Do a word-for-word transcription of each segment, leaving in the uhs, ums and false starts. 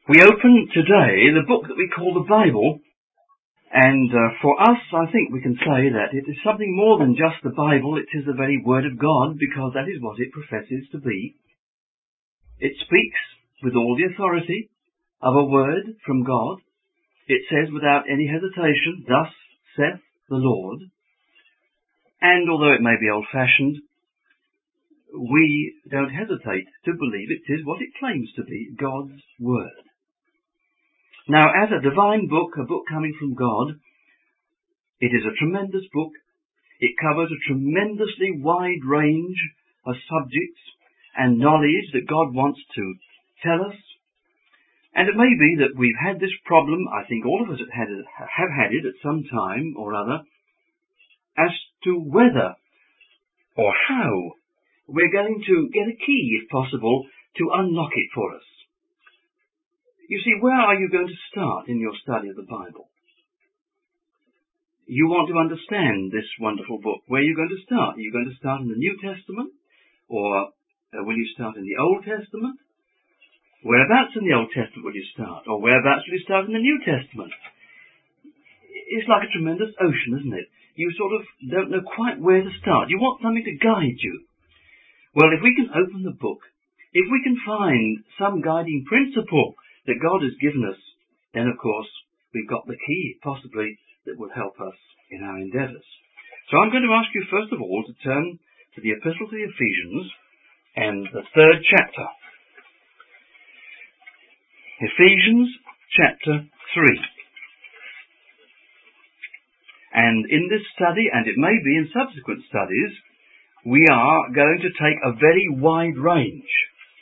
We open today the book that we call the Bible, and uh, for us I think we can say that it is something more than just the Bible. It is the very Word of God, because that is what it professes to be. It speaks with all the authority of a word from God. It says without any hesitation, "Thus saith the Lord." And although it may be old-fashioned, we don't hesitate to believe it is what it claims to be, God's Word. Now, as a divine book, a book coming from God, it is a tremendous book. It covers a tremendously wide range of subjects and knowledge that God wants to tell us. And it may be that we've had this problem, I think all of us have had it, have had it at some time or other, as to whether or how we're going to get a key, if possible, to unlock it for us. You see, where are you going to start in your study of the Bible? You want to understand this wonderful book. Where are you going to start? Are you going to start in the New Testament? Or uh, will you start in the Old Testament? Whereabouts in the Old Testament will you start? Or whereabouts will you start in the New Testament? It's like a tremendous ocean, isn't it? You sort of don't know quite where to start. You want something to guide you. Well, if we can open the book, if we can find some guiding principle that God has given us, then of course we've got the key, possibly, that will help us in our endeavours. So I'm going to ask you first of all to turn to the Epistle to the Ephesians and the third chapter. Ephesians chapter three. And in this study, and it may be in subsequent studies, we are going to take a very wide range.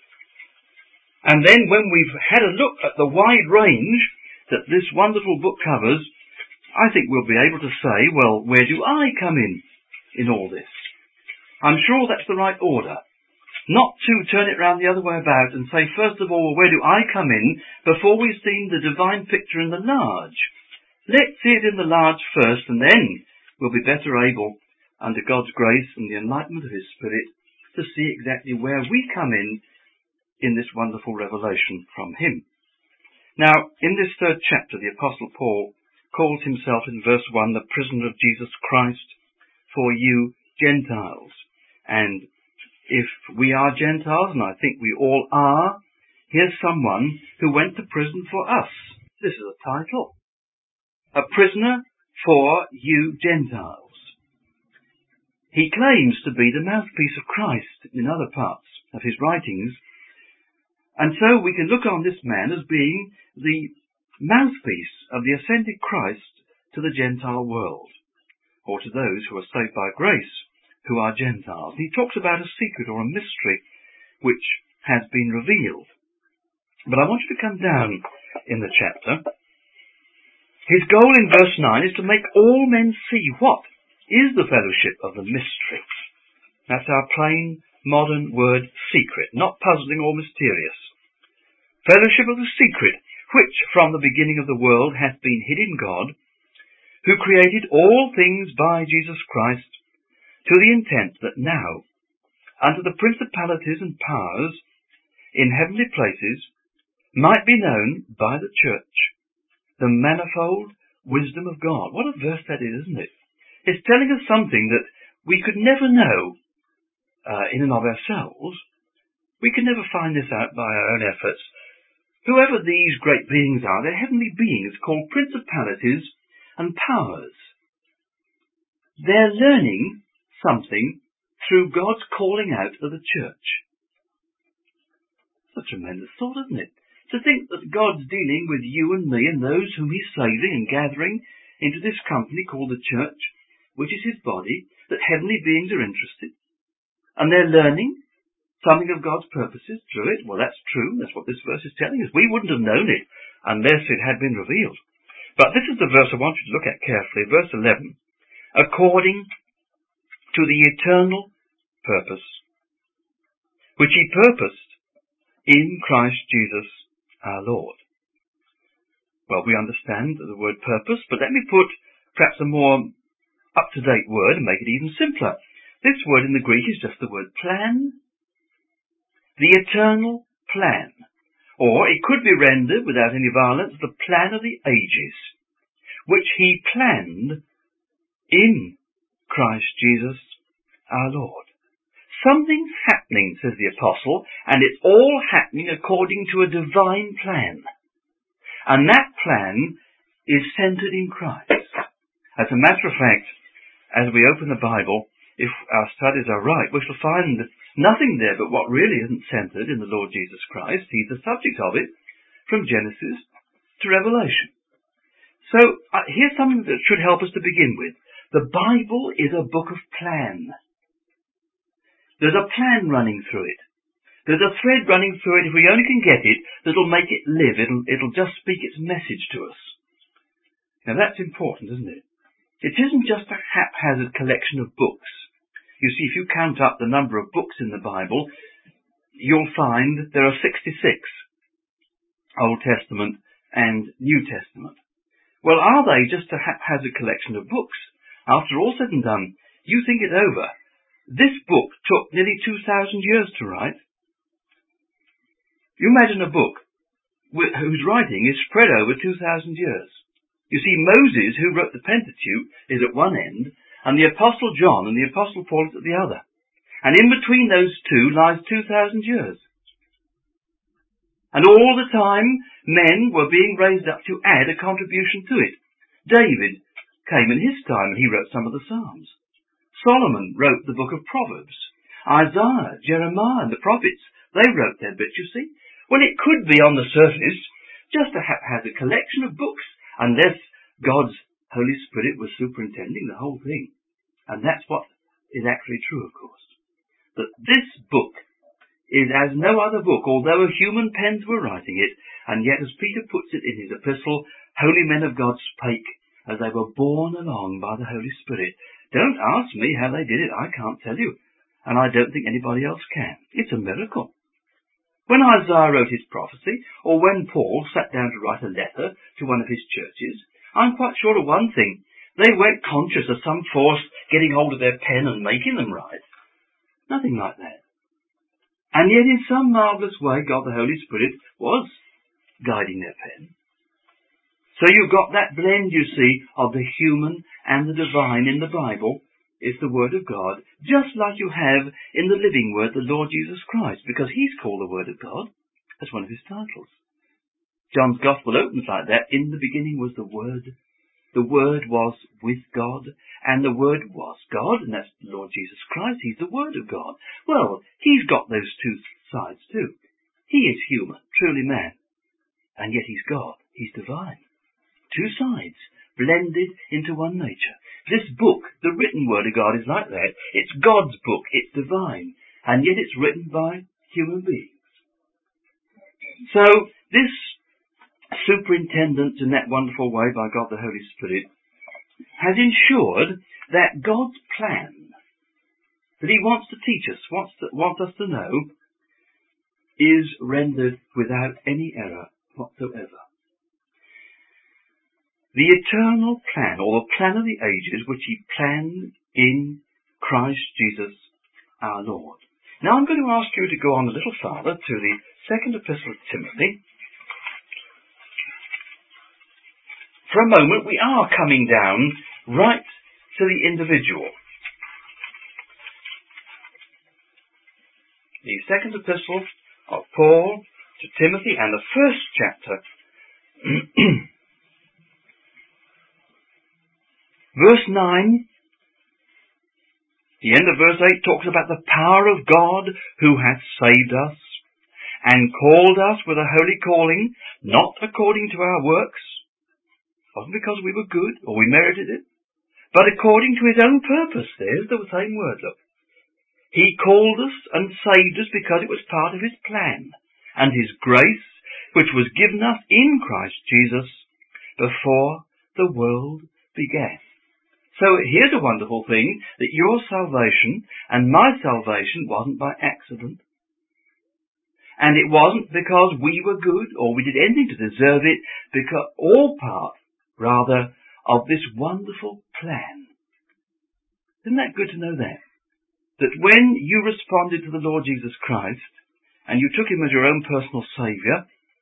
And then when we've had a look at the wide range that this wonderful book covers, I think we'll be able to say, well, where do I come in in all this? I'm sure that's the right order. Not to turn it round the other way about and say, first of all, where do I come in before we've seen the divine picture in the large. Let's see it in the large first, and then we'll be better able, under God's grace and the enlightenment of His Spirit, to see exactly where we come in in this wonderful revelation from Him. Now, in this third chapter, the Apostle Paul calls himself in verse one the prisoner of Jesus Christ for you Gentiles. And if we are Gentiles, and I think we all are, here's someone who went to prison for us. This is a title. A prisoner for you Gentiles. He claims to be the mouthpiece of Christ in other parts of his writings. And so we can look on this man as being the mouthpiece of the ascended Christ to the Gentile world, or to those who are saved by grace, who are Gentiles. He talks about a secret or a mystery which has been revealed. But I want you to come down in the chapter. His goal in verse nine is to make all men see what is the fellowship of the mystery. That's our plain, modern word, secret, not puzzling or mysterious. Fellowship of the secret, which from the beginning of the world hath been hid in God, who created all things by Jesus Christ, to the intent that now, unto the principalities and powers in heavenly places, might be known by the church the manifold wisdom of God. What a verse that is, isn't it? It's telling us something that we could never know uh, in and of ourselves. We could never find this out by our own efforts. Whoever these great beings are, they're heavenly beings called principalities and powers. They're learning something through God's calling out of the church. It's a tremendous thought, isn't it? To think that God's dealing with you and me and those whom He's saving and gathering into this company called the church, which is His body, that heavenly beings are interested. And they're learning something of God's purposes through it. Well, that's true. That's what this verse is telling us. We wouldn't have known it unless it had been revealed. But this is the verse I want you to look at carefully. Verse eleven. According to the eternal purpose, which He purposed in Christ Jesus our Lord. Well, we understand the word purpose, but let me put perhaps a more up-to-date word and make it even simpler. This word in the Greek is just the word plan. The eternal plan, Or it could be rendered, without any violence, the plan of the ages, which he planned in Christ Jesus our Lord. Something's happening, says the Apostle, and it's all happening according to a divine plan. And that plan is centered in Christ. As a matter of fact, as we open the Bible, if our studies are right, we shall find nothing there but what really isn't centered in the Lord Jesus Christ. He's the subject of it, from Genesis to Revelation. So, uh, here's something that should help us to begin with. The Bible is a book of plan. There's a plan running through it. There's a thread running through it, if we only can get it, that'll make it live. It'll, it'll just speak its message to us. Now that's important, isn't it? It isn't just a haphazard collection of books. You see, if you count up the number of books in the Bible, you'll find there are sixty-six, Old Testament and New Testament. Well, are they just a haphazard collection of books? After all said and done, you think it over. This book took nearly two thousand years to write. You imagine a book whose writing is spread over two thousand years. You see, Moses, who wrote the Pentateuch, is at one end, and the Apostle John and the Apostle Paul is at the other. And in between those two lies two thousand years. And all the time, men were being raised up to add a contribution to it. David came in his time, and he wrote some of the Psalms. Solomon wrote the book of Proverbs. Isaiah, Jeremiah, and the prophets, they wrote their bit, you see. Well, it could be on the surface just a haphazard collection of books, unless God's Holy Spirit was superintending the whole thing. And that's what is actually true, of course. That this book is as no other book, although human pens were writing it, and yet, as Peter puts it in his epistle, holy men of God spake as they were borne along by the Holy Spirit. Don't ask me how they did it, I can't tell you, and I don't think anybody else can. It's a miracle. When Isaiah wrote his prophecy, or when Paul sat down to write a letter to one of his churches, I'm quite sure of one thing. They weren't conscious of some force getting hold of their pen and making them write. Nothing like that. And yet in some marvellous way, God the Holy Spirit was guiding their pen. So you've got that blend, you see, of the human and the divine in the Bible. It's the Word of God, just like you have in the living Word, the Lord Jesus Christ, because He's called the Word of God. That's one of His titles. John's Gospel opens like that. In the beginning was the Word. The Word was with God, and the Word was God, and that's the Lord Jesus Christ. He's the Word of God. Well, He's got those two sides too. He is human, truly man, and yet He's God. He's divine. Two sides, blended into one nature. This book, the written Word of God, is like that. It's God's book. It's divine. And yet it's written by human beings. So, this superintendence in that wonderful way by God the Holy Spirit has ensured that God's plan that He wants to teach us, wants, to, wants us to know, is rendered without any error whatsoever. The eternal plan, or the plan of the ages, which He planned in Christ Jesus our Lord. Now I'm going to ask you to go on a little farther to the second epistle of Timothy. For a moment, we are coming down right to the individual. The second epistle of Paul to Timothy, and the first chapter verse nine, the end of verse eight talks about the power of God who hath saved us and called us with a holy calling, not according to our works. It wasn't because we were good or we merited it, but according to His own purpose. There's the same word, look. He called us and saved us because it was part of His plan and His grace, which was given us in Christ Jesus before the world began. So here's a wonderful thing, that your salvation and my salvation wasn't by accident. And it wasn't because we were good or we did anything to deserve it, because all part, rather, of this wonderful plan. Isn't that good to know that? That when you responded to the Lord Jesus Christ, and you took Him as your own personal Saviour,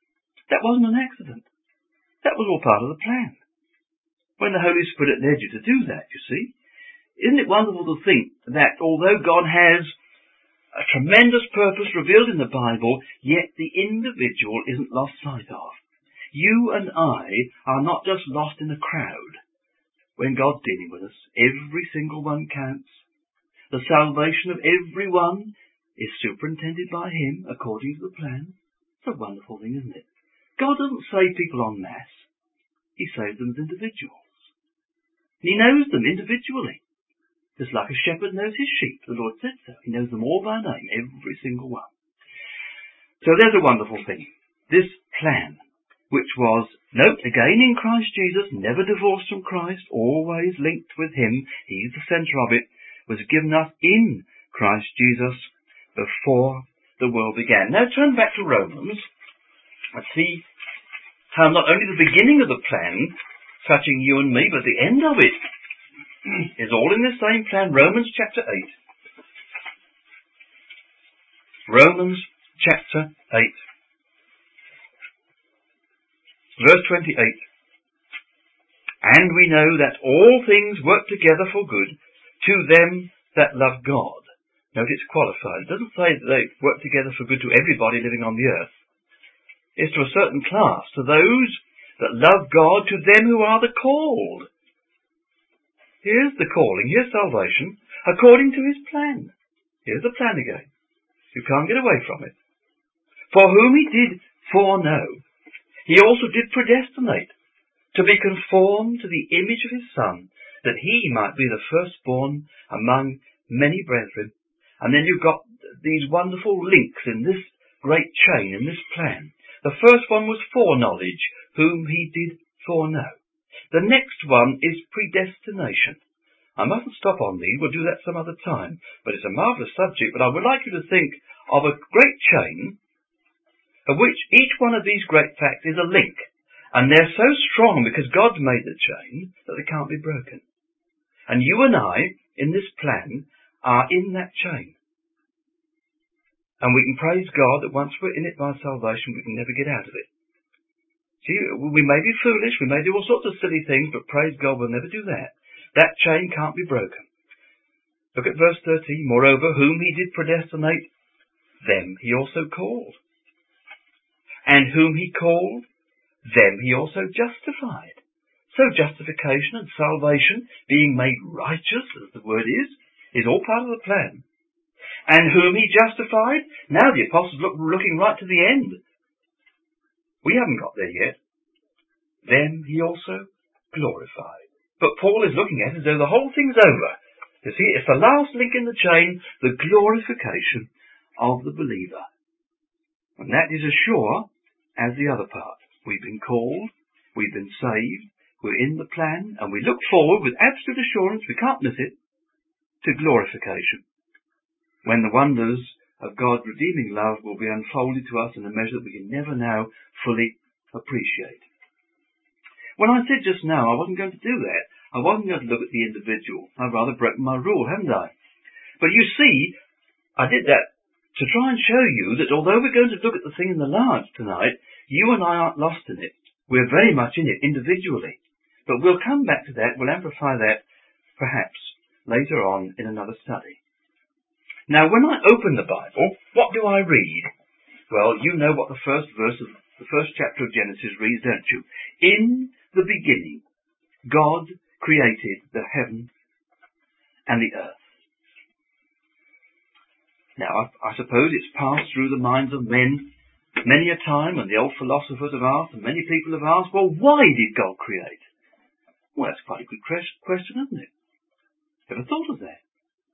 That wasn't an accident. That was all part of the plan. When the Holy Spirit led you to do that, you see. Isn't it wonderful to think that although God has a tremendous purpose revealed in the Bible, yet the individual isn't lost sight of. You and I are not just lost in a crowd. When God's dealing with us, every single one counts. The salvation of everyone is superintended by Him according to the plan. It's a wonderful thing, isn't it? God doesn't save people en masse. He saves them as individuals. He knows them individually. Just like a shepherd knows his sheep. The Lord said so. He knows them all by name, every single one. So there's a wonderful thing. This plan, which was, note again in Christ Jesus, never divorced from Christ, always linked with Him, He's the centre of it, was given us in Christ Jesus before the world began. Now turn back to Romans and see how not only the beginning of the plan, touching you and me, but the end of it is all in the same plan. Romans chapter eight. Romans chapter eight. Verse twenty-eight. And we know that all things work together for good to them that love God. Note it's qualified. It doesn't say that they work together for good to everybody living on the earth. It's to a certain class, to those that love God, to them who are the called. Here's the calling, here's salvation, according to His plan. Here's the plan again. You can't get away from it. For whom He did foreknow, He also did predestinate, to be conformed to the image of His Son, that He might be the firstborn among many brethren. And then you've got these wonderful links in this great chain, in this plan. The first one was foreknowledge, whom He did foreknow. The next one is predestination. I mustn't stop on these, we'll do that some other time. But it's a marvellous subject, but I would like you to think of a great chain, of which each one of these great facts is a link. And they're so strong because God's made the chain that they can't be broken. And you and I, in this plan, are in that chain. And we can praise God that once we're in it by salvation, we can never get out of it. See, we may be foolish, we may do all sorts of silly things, but praise God, we'll never do that. That chain can't be broken. Look at verse thirteen. Moreover, whom He did predestinate, them He also called. And whom He called, them He also justified. So justification and salvation, being made righteous, as the word is, is all part of the plan. And whom He justified, now the apostles look looking right to the end. We haven't got there yet. Them He also glorified. But Paul is looking at it as though the whole thing's over. You see, it's the last link in the chain, the glorification of the believer. And that is as sure as the other part. We've been called, we've been saved, we're in the plan, and we look forward with absolute assurance, we can't miss it, to glorification, when the wonders of God's redeeming love will be unfolded to us in a measure that we can never now fully appreciate. When I said just now I wasn't going to do that, I wasn't going to look at the individual. I've rather broken my rule, haven't I? But you see, I did that to try and show you that although we're going to look at the thing in the large tonight, you and I aren't lost in it. We're very much in it individually. But we'll come back to that, we'll amplify that perhaps later on in another study. Now, when I open the Bible, what do I read? Well, you know what the first verse of the first chapter of Genesis reads, don't you? In the beginning, God created the heaven and the earth. Now, I, I suppose it's passed through the minds of men many a time, and the old philosophers have asked, and many people have asked, well, why did God create? Well, that's quite a good question, isn't it? Ever thought of that?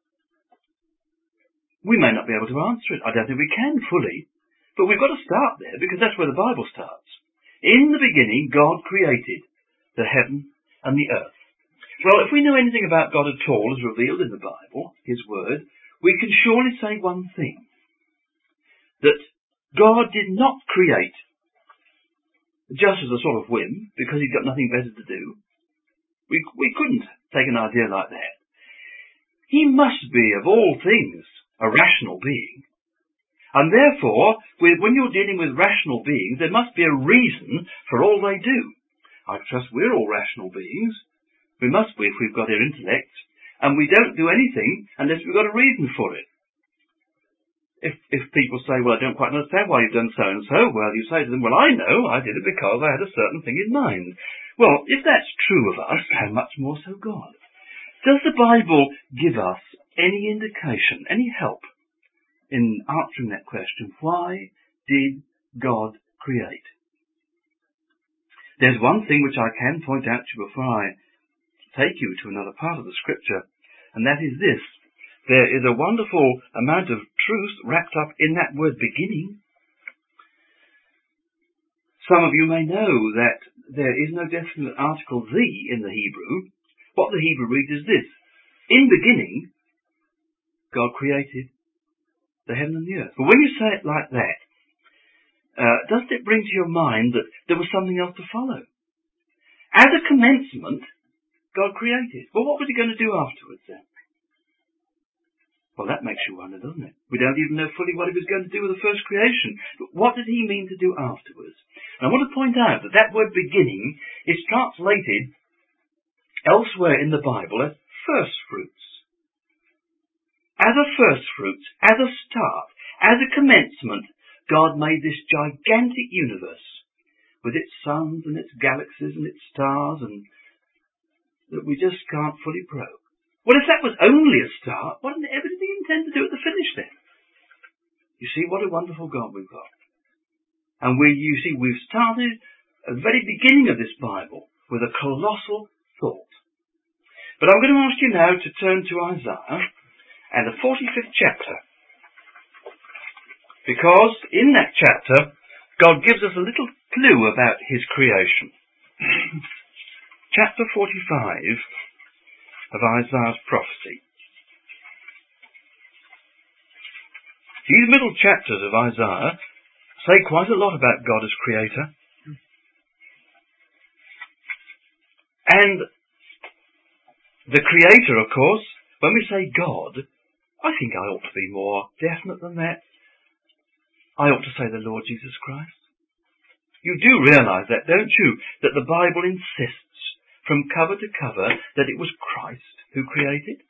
We may not be able to answer it. I don't think we can fully. But we've got to start there, because that's where the Bible starts. In the beginning, God created the heaven and the earth. Well, if we know anything about God at all, as revealed in the Bible, His Word, we can surely say one thing. That God did not create just as a sort of whim, because He'd got nothing better to do. We, we couldn't take an idea like that. He must be, of all things, a rational being. And therefore, with, when you're dealing with rational beings, there must be a reason for all they do. I trust we're all rational beings. We must be if we've got our intellect. And we don't do anything unless we've got a reason for it. If, if people say, well, I don't quite understand why you've done so and so, well, you say to them, well, I know, I did it because I had a certain thing in mind. Well, if that's true of us, how much more so God? Does the Bible give us any indication, any help in answering that question? Why did God create? There's one thing which I can point out to you before I take you to another part of the scripture, and that is this. There is a wonderful amount of truth wrapped up in that word beginning. Some of you may know that there is no definite article the in the Hebrew. What the Hebrew reads is this. In beginning, God created the heaven and the earth. But when you say it like that, uh, doesn't it bring to your mind that there was something else to follow? As a commencement, God created. Well, what was he going to do afterwards then? Well, that makes you wonder, doesn't it? We don't even know fully what he was going to do with the first creation. But what did he mean to do afterwards? And I want to point out that that word beginning is translated elsewhere in the Bible as first fruits. As a first fruits, as a start, as a commencement, God made this gigantic universe with its suns and its galaxies and its stars and that we just can't fully probe. Well, if that was only a start, what did he intend to do at the finish then? You see, what a wonderful God we've got. And we, you see, we've started at the very beginning of this Bible with a colossal thought. But I'm going to ask you now to turn to Isaiah and the forty-fifth chapter. Because in that chapter, God gives us a little clue about his creation. Chapter forty-five of Isaiah's prophecy. These middle chapters of Isaiah say quite a lot about God as creator. And the creator, of course, when we say God, I think I ought to be more definite than that. I ought to say the Lord Jesus Christ. You do realise that, don't you? That the Bible insists from cover to cover that it was Christ who created?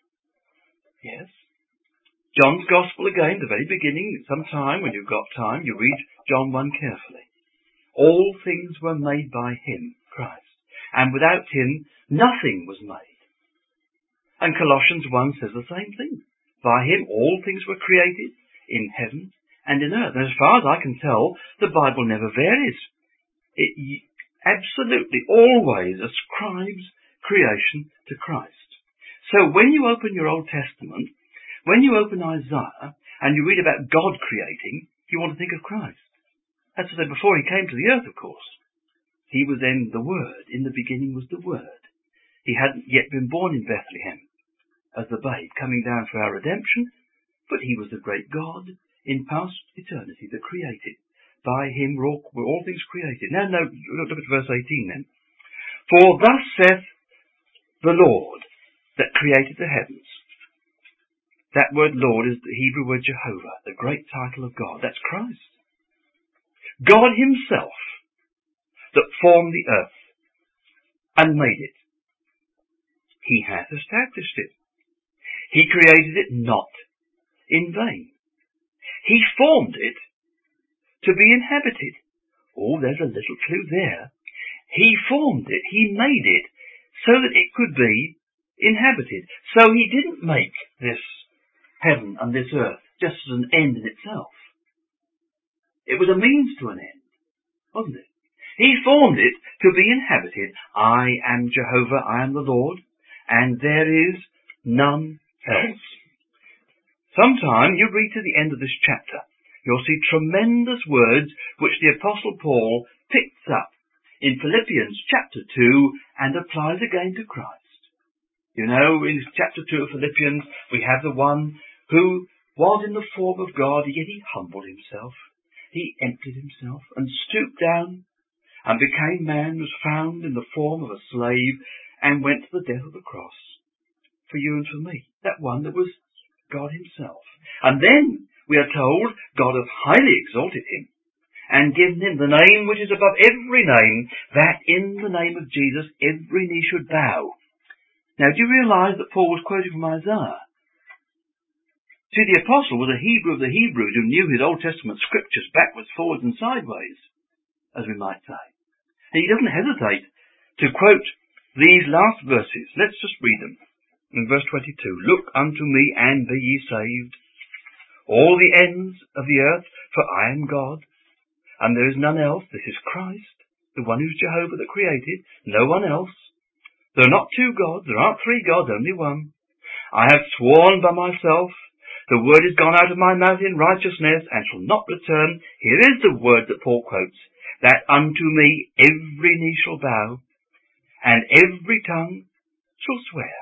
Yes. John's Gospel again, the very beginning, sometime when you've got time, you read John one carefully. All things were made by him, Christ, and without him nothing was made. And Colossians one says the same thing. By him all things were created in heaven and in earth. And as far as I can tell, the Bible never varies. It absolutely always ascribes creation to Christ. So when you open your Old Testament, when you open Isaiah and you read about God creating, you want to think of Christ. That's what I said before he came to the earth, of course. He was then the Word. In the beginning was the Word. He hadn't yet been born in Bethlehem as the babe coming down for our redemption, but he was the great God in past eternity that created. By him were all, were all things created. Now, no, look at verse eighteen then. For thus saith the Lord that created the heavens. That word Lord is the Hebrew word Jehovah, the great title of God. That's Christ. God himself that formed the earth and made it. He hath established it. He created it not in vain. He formed it to be inhabited. Oh, there's a little clue there. He formed it. He made it so that it could be inhabited. So he didn't make this heaven and this earth just as an end in itself. It was a means to an end, wasn't it? He formed it to be inhabited. I am Jehovah, I am the Lord, and there is none else. Sometime you read to the end of this chapter, you'll see tremendous words which the Apostle Paul picks up in Philippians chapter two and applies again to Christ. You know, in chapter two of Philippians, we have the one who was in the form of God, yet he humbled himself. He emptied himself and stooped down and became man, was found in the form of a slave, and went to the death of the cross for you and for me. That one that was God himself. And then, we are told God hath highly exalted him, and given him the name which is above every name, that in the name of Jesus every knee should bow. Now, do you realise that Paul was quoting from Isaiah? See, the apostle was a Hebrew of the Hebrews who knew his Old Testament scriptures backwards, forwards and sideways, as we might say. And he doesn't hesitate to quote these last verses. Let's just read them. In verse twenty-two, look unto me and be ye saved, all the ends of the earth, for I am God, and there is none else. This is Christ, the one who's Jehovah that created, no one else. There are not two gods, there aren't three gods, only one. I have sworn by myself, the word is gone out of my mouth in righteousness, and shall not return. Here is the word that Paul quotes, that unto me every knee shall bow, and every tongue shall swear.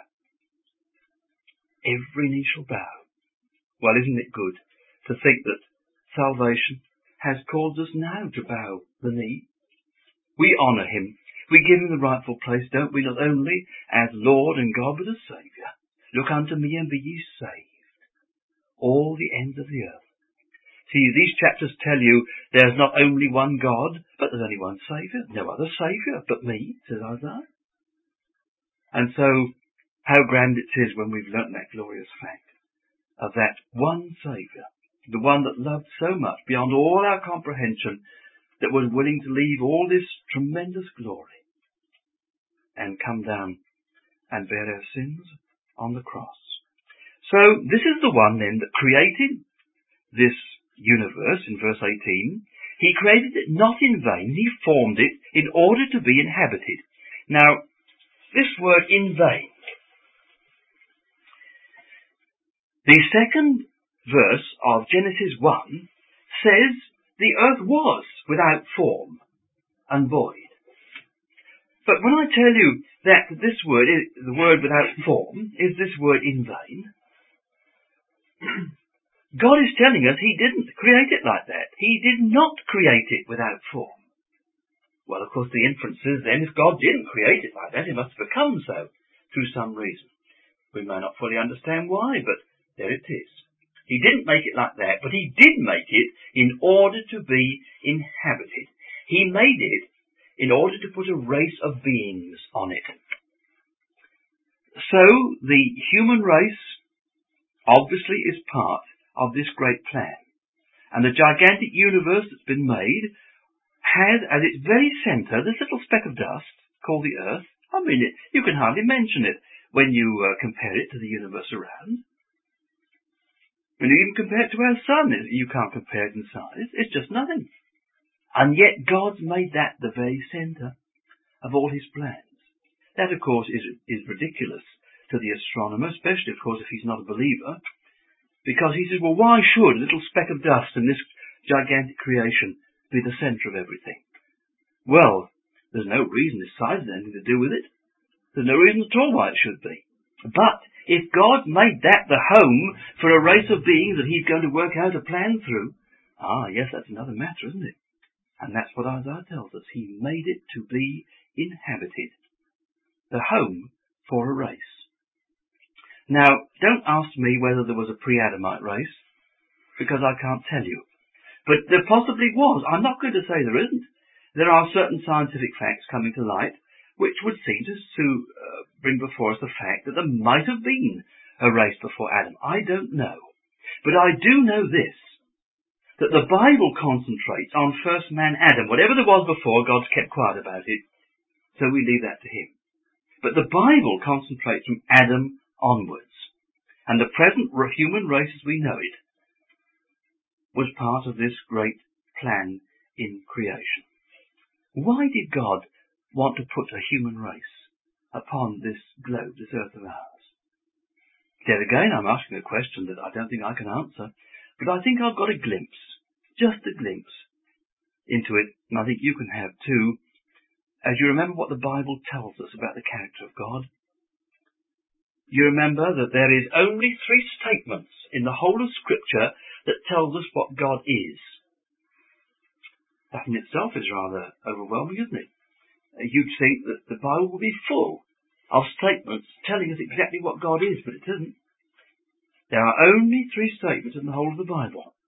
Every knee shall bow. Well, isn't it good to think that salvation has caused us now to bow the knee? We honour him. We give him the rightful place, don't we? Not only as Lord and God, but as Saviour. Look unto me and be ye saved, all the ends of the earth. See, these chapters tell you there's not only one God, but there's only one Saviour. No other Saviour but me, says Isaiah. And so, how grand it is when we've learnt that glorious fact of that one Saviour, the one that loved so much beyond all our comprehension, that was willing to leave all this tremendous glory and come down and bear our sins on the cross. So this is the one then that created this universe in verse eighteen. He created it not in vain. He formed it in order to be inhabited. Now, this word in vain. The second verse of Genesis one says the earth was without form and void. But when I tell you that this word, is, the word without form, is this word in vain, God is telling us he didn't create it like that. He did not create it without form. Well, of course, the inference is then, if God didn't create it like that, it must have become so through some reason. We may not fully understand why, but there it is. He didn't make it like that, but he did make it in order to be inhabited. He made it in order to put a race of beings on it. So, the human race obviously is part of this great plan. And the gigantic universe that's been made has as its very centre this little speck of dust called the Earth. I mean, it, you can hardly mention it when you uh, compare it to the universe around. When you even compare it to our sun, you can't compare it in size. It's just nothing. And yet God's made that the very centre of all his plans. That, of course, is, is ridiculous to the astronomer, especially, of course, if he's not a believer. Because he says, well, why should a little speck of dust in this gigantic creation be the centre of everything? Well, there's no reason this size has anything to do with it. There's no reason at all why it should be. But if God made that the home for a race of beings that he's going to work out a plan through, ah, yes, that's another matter, isn't it? And that's what Isaiah tells us. He made it to be inhabited. The home for a race. Now, don't ask me whether there was a pre-Adamite race, because I can't tell you. But there possibly was. I'm not going to say there isn't. There are certain scientific facts coming to light which would seem to, to uh, bring before us the fact that there might have been a race before Adam. I don't know. But I do know this, that the Bible concentrates on first man Adam. Whatever there was before, God's kept quiet about it, so we leave that to him. But the Bible concentrates from Adam onwards. And the present human race as we know it was part of this great plan in creation. Why did God want to put a human race upon this globe, this earth of ours? There again, I'm asking a question that I don't think I can answer, but I think I've got a glimpse, just a glimpse, into it, and I think you can have too, as you remember what the Bible tells us about the character of God. You remember that there is only three statements in the whole of Scripture that tells us what God is. That in itself is rather overwhelming, isn't it? You'd think that the Bible would be full of statements telling us exactly what God is, but it isn't. There are only three statements in the whole of the Bible.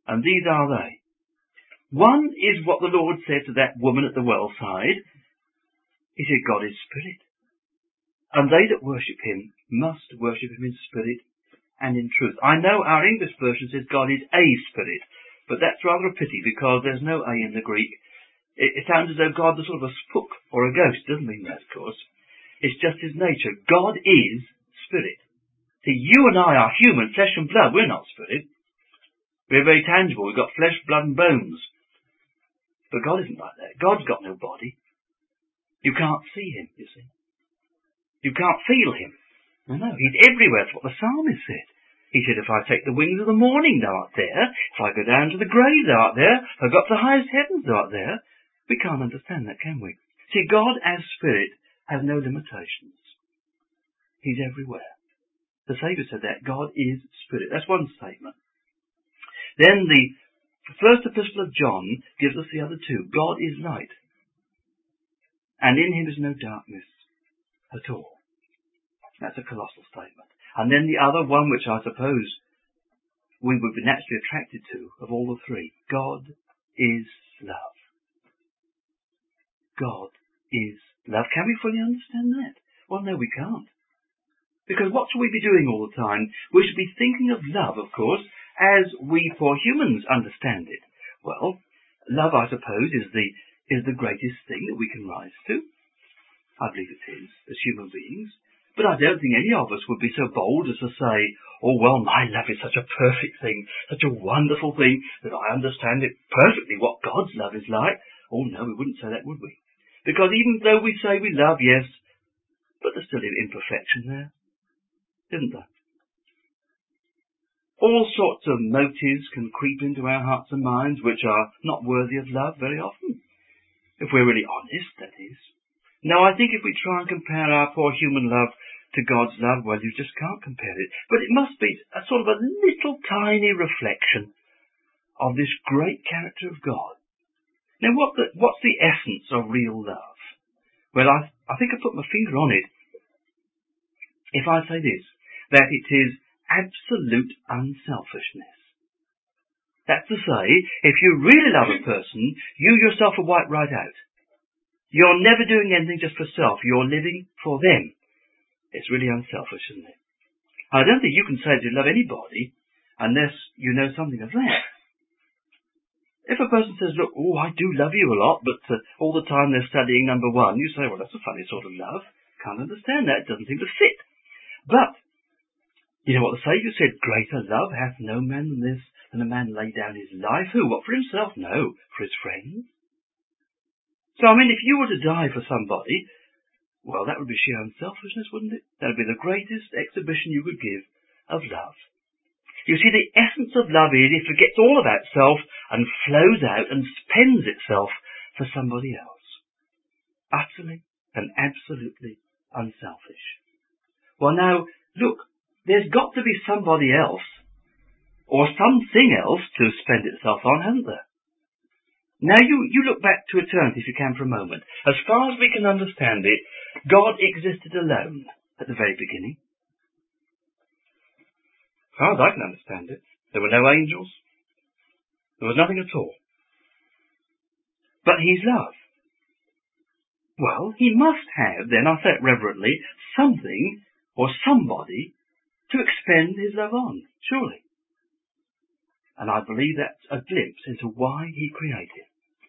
And these are they. One is what the Lord said to that woman at the well side. He said, God is spirit. And they that worship him must worship him in spirit and in truth. I know our English version says God is a spirit, but that's rather a pity because there's no A in the Greek. It, it sounds as though God is sort of a spook or a ghost. Doesn't mean that, of course. It's just his nature. God is spirit. See, you and I are human, flesh and blood. We're not spirit. We're very tangible. We've got flesh, blood and bones. But God isn't like that. God's got no body. You can't see him, you see. You can't feel him. No, no, he's everywhere. That's what the psalmist said. He said, if I take the wings of the morning, thou art there. If I go down to the grave, thou art there. If I go up to the highest heavens, thou art there. We can't understand that, can we? See, God as spirit has no limitations. He's everywhere. The Saviour said that. God is spirit. That's one statement. Then the first epistle of John gives us the other two. God is light. And in him is no darkness at all. That's a colossal statement. And then the other one, which I suppose we would be naturally attracted to, of all the three. God is love. God is love. Can we fully understand that? Well, no, we can't. Because what should we be doing all the time? We should be thinking of love, of course, as we poor humans understand it. Well, love, I suppose, is the is the greatest thing that we can rise to. I believe it is, as human beings. But I don't think any of us would be so bold as to say, oh, well, my love is such a perfect thing, such a wonderful thing, that I understand it perfectly what God's love is like. Oh, no, we wouldn't say that, would we? Because even though we say we love, yes, but there's still imperfection there, isn't there? All sorts of motives can creep into our hearts and minds which are not worthy of love very often. If we're really honest, that is. Now, I think if we try and compare our poor human love to God's love, well, you just can't compare it. But it must be a sort of a little tiny reflection of this great character of God. Now, what the, what's the essence of real love? Well, I, I think I put my finger on it if I say this, that it is absolute unselfishness. That's to say, if you really love a person, you yourself will wipe right out. You're never doing anything just for self. You're living for them. It's really unselfish, isn't it? I don't think you can say that you love anybody unless you know something of that. If a person says, look, oh, I do love you a lot, but uh, all the time they're studying number one, you say, well, that's a funny sort of love. Can't understand that. It doesn't seem to fit. But, you know what the Saviour said? Greater love hath no man than this, than a man lay down his life. Who? What, for himself? No, for his friends. So, I mean, if you were to die for somebody, well, that would be sheer unselfishness, wouldn't it? That would be the greatest exhibition you could give of love. You see, the essence of love is it forgets all about self and flows out and spends itself for somebody else. Utterly and absolutely unselfish. Well, now, look, there's got to be somebody else or something else to spend itself on, hasn't there? Now, you, you look back to eternity, if you can, for a moment. As far as we can understand it, God existed alone at the very beginning. As far as I can understand it, there were no angels. There was nothing at all. But he's love. Well, he must have, then, I say it reverently, something or somebody to expend his love on, surely. And I believe that's a glimpse into why he created.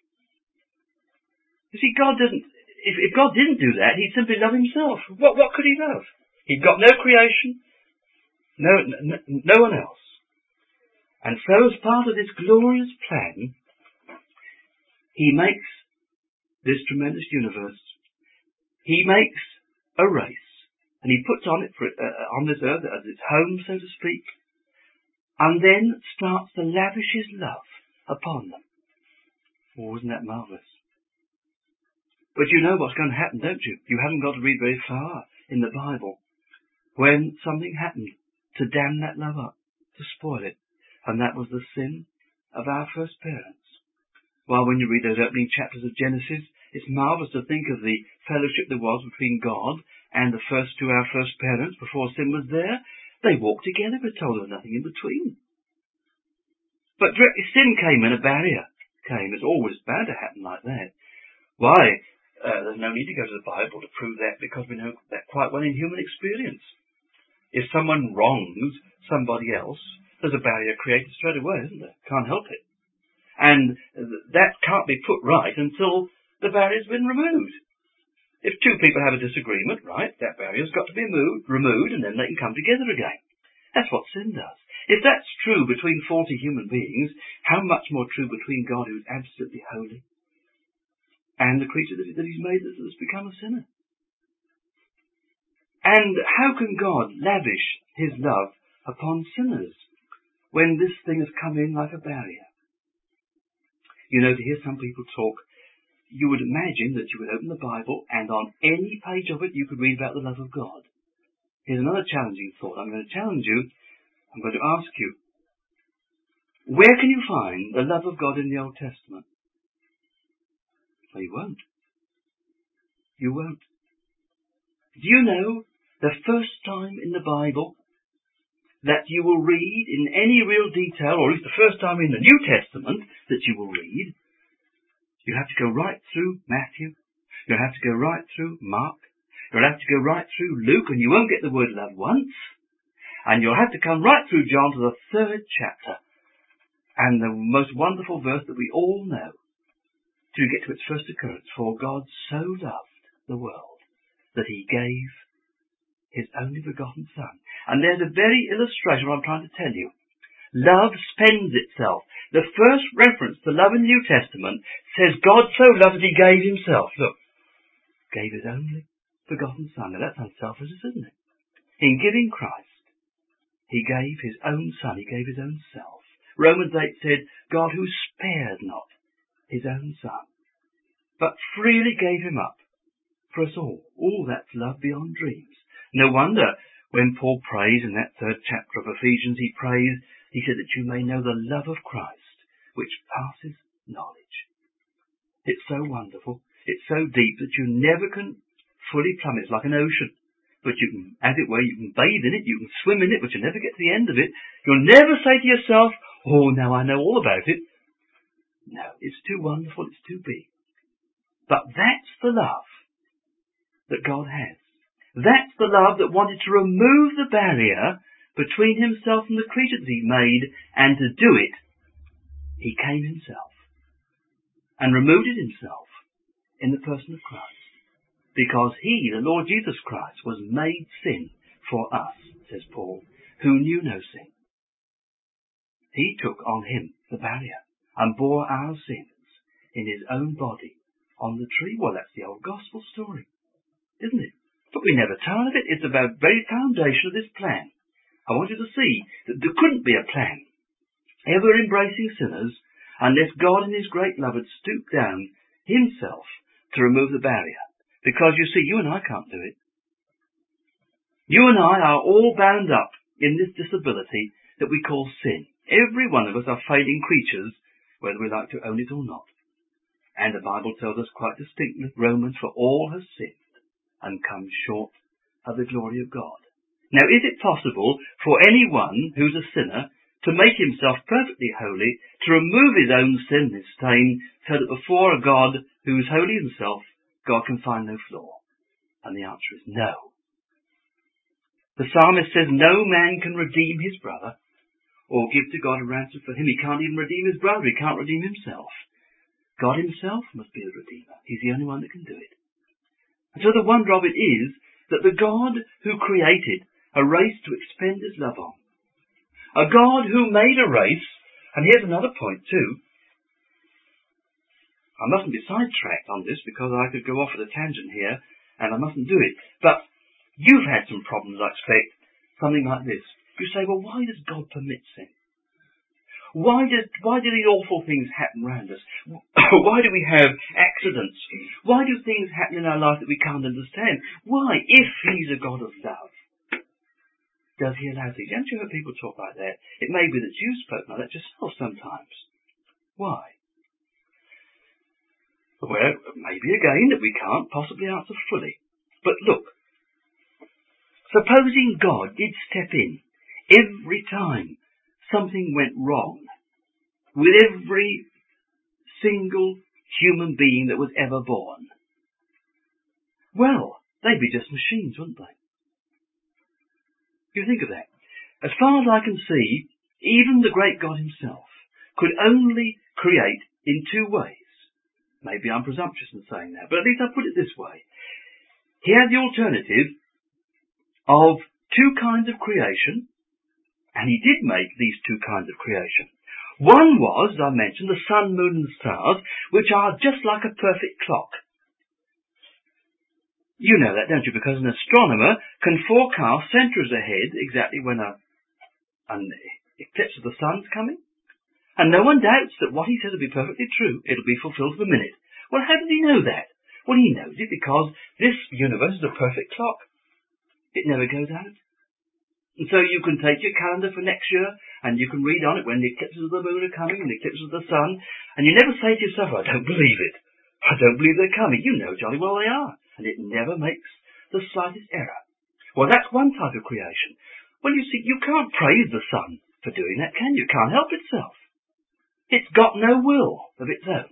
You see, God doesn't, if, if God didn't do that, he'd simply love himself. What, what could he love? He'd got no creation, no, no, no one else. And so as part of this glorious plan, he makes this tremendous universe. He makes a race, and he puts on it for, uh, on this earth as its home, so to speak, and then starts to lavish his love upon them. Oh, isn't that marvellous? But you know what's going to happen, don't you? You haven't got to read very far in the Bible when something happened to dam that love up, to spoil it, and that was the sin of our first parents. Well, when you read those opening chapters of Genesis, it's marvellous to think of the fellowship there was between God and the first two, our first parents, before sin was there. They walked together, we're told there was nothing in between. But directly sin came and a barrier came. It's always bound to happen like that. Why? Uh, there's no need to go to the Bible to prove that, because we know that quite well in human experience. If someone wrongs somebody else, there's a barrier created straight away, isn't there? Can't help it. And that can't be put right until the barrier's been removed. If two people have a disagreement, right, that barrier's got to be moved, removed, and then they can come together again. That's what sin does. If that's true between faulty human beings, how much more true between God, who is absolutely holy, and the creature that he's made that has become a sinner? And how can God lavish his love upon sinners when this thing has come in like a barrier? You know, to hear some people talk, you would imagine that you would open the Bible and on any page of it you could read about the love of God. Here's another challenging thought. I'm going to challenge you. I'm going to ask you, where can you find the love of God in the Old Testament? Well, you won't. You won't. Do you know the first time in the Bible that you will read in any real detail, or at least the first time in the New Testament that you will read, you have to go right through Matthew, you'll have to go right through Mark, you'll have to go right through Luke, and you won't get the word love once, and you'll have to come right through John to the third chapter, and the most wonderful verse that we all know, to get to its first occurrence. For God so loved the world that he gave his only begotten Son. And there's a very illustration of what I'm trying to tell you. Love spends itself. The first reference to love in the New Testament says God so loved that he gave himself. Look, gave his only begotten Son. Now that's unselfish, isn't it? In giving Christ, he gave his own Son. He gave his own self. Romans eight said, God who spared not his own Son, but freely gave him up for us all. All that's love beyond dreams. No wonder when Paul prays in that third chapter of Ephesians, he prays, he said that you may know the love of Christ, which passes knowledge. It's so wonderful. It's so deep that you never can fully plumb it. It's like an ocean. But you can, as it were, you can bathe in it, you can swim in it, but you'll never get to the end of it. You'll never say to yourself, oh, now I know all about it. No, it's too wonderful, it's too big. But that's the love that God has. That's the love that wanted to remove the barrier between himself and the creature that he made, and to do it, he came himself and removed it himself in the person of Christ. Because he, the Lord Jesus Christ, was made sin for us, says Paul, who knew no sin. He took on him the barrier and bore our sins in his own body on the tree. Well, that's the old gospel story, isn't it? But we never tire of it. It's about the very foundation of this plan. I want you to see that there couldn't be a plan ever embracing sinners unless God in his great love had stooped down himself to remove the barrier. Because, you see, you and I can't do it. You and I are all bound up in this disability that we call sin. Every one of us are failing creatures, whether we like to own it or not. And the Bible tells us quite distinctly, Romans, for all have sinned and come short of the glory of God. Now, is it possible for anyone who's a sinner to make himself perfectly holy, to remove his own sin, his stain, so that before a God who is holy himself, God can find no flaw? And the answer is no. The psalmist says no man can redeem his brother or give to God a ransom for him. He can't even redeem his brother. He can't redeem himself. God himself must be the Redeemer. He's the only one that can do it. And so the wonder of it is that the God who created a race to expend his love on, a God who made a race, and here's another point too, I mustn't be sidetracked on this because I could go off at a tangent here, and I mustn't do it. But you've had some problems, I expect, something like this. You say, well, why does God permit sin? Why did, why do these awful things happen around us? Why do we have accidents? Why do things happen in our life that we can't understand? Why, if he's a God of love, does he allow things? Haven't you heard people talk like that? It may be that you've spoken like that yourself sometimes. Why? Well, maybe again that we can't possibly answer fully. But look, supposing God did step in every time something went wrong, with every single human being that was ever born? Well, they'd be just machines, wouldn't they? You think of that. As far as I can see, even the great God himself could only create in two ways. Maybe I'm presumptuous in saying that, but at least I'll put it this way. He had the alternative of two kinds of creation, and he did make these two kinds of creation. One was, as I mentioned, the sun, moon and stars, which are just like a perfect clock. You know that, don't you? Because an astronomer can forecast centuries ahead exactly when a, an eclipse of the sun's coming. And no one doubts that what he says will be perfectly true. It'll be fulfilled to the minute. Well, how did he know that? Well, he knows it because this universe is a perfect clock. It never goes out. And so you can take your calendar for next year and you can read on it when the eclipses of the moon are coming and the eclipses of the sun, and you never say to yourself, I don't believe it. I don't believe they're coming. You know jolly well they are. And it never makes the slightest error. Well, that's one type of creation. Well, you see, you can't praise the sun for doing that, can you? It can't help itself. It's got no will of its own.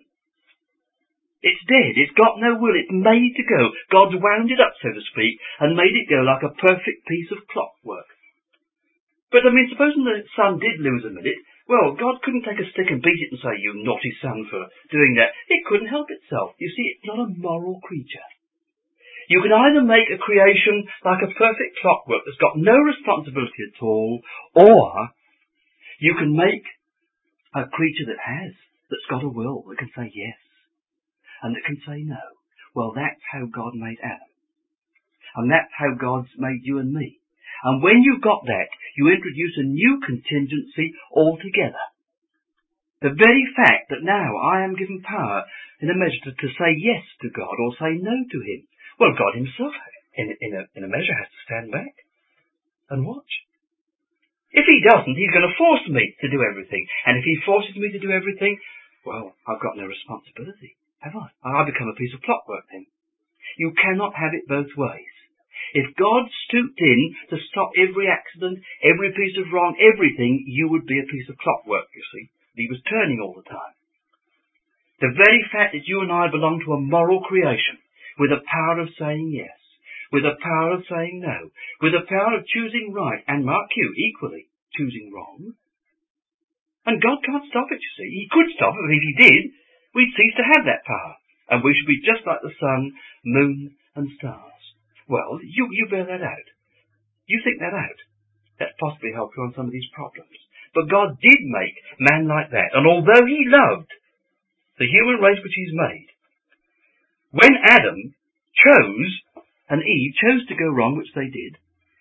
It's dead. It's got no will. It's made to go. God's wound it up, so to speak, and made it go like a perfect piece of clockwork. But, I mean, supposing the sun did lose a minute, well, God couldn't take a stick and beat it and say, you naughty sun, for doing that. It couldn't help itself. You see, it's not a moral creature. You can either make a creation like a perfect clockwork that's got no responsibility at all, or you can make a creature that has, that's got a will, that can say yes, and that can say no. Well, that's how God made Adam. And that's how God's made you and me. And when you got that, you introduce a new contingency altogether. The very fact that now I am given power in a measure to, to say yes to God or say no to him. Well, God himself, in, in, a, in a measure, has to stand back and watch. If he doesn't, he's going to force me to do everything. And if he forces me to do everything, well, I've got no responsibility, have I? I become a piece of clockwork then. You cannot have it both ways. If God stooped in to stop every accident, every piece of wrong, everything, you would be a piece of clockwork, you see. He was turning all the time. The very fact that you and I belong to a moral creation, with a power of saying yes, with a power of saying no, with a power of choosing right, and mark you, equally, choosing wrong. And God can't stop it, you see. He could stop it, but if he did, we'd cease to have that power. And we should be just like the sun, moon, and stars. Well, you, you bear that out. You think that out. That possibly helps you on some of these problems. But God did make man like that. And although he loved the human race which he's made, when Adam chose, and Eve chose to go wrong, which they did,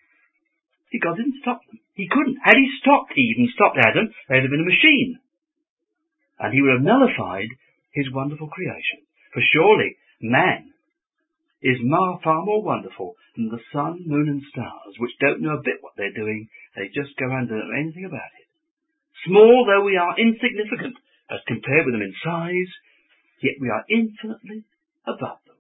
see, God didn't stop them. He couldn't. Had he stopped Eve and stopped Adam, they'd have been a machine. And he would have nullified his wonderful creation. For surely man is far, far more wonderful than the sun, moon and stars, which don't know a bit what they're doing. They just go around and don't know anything about it. Small though we are, insignificant as compared with them in size, yet we are infinitely above them.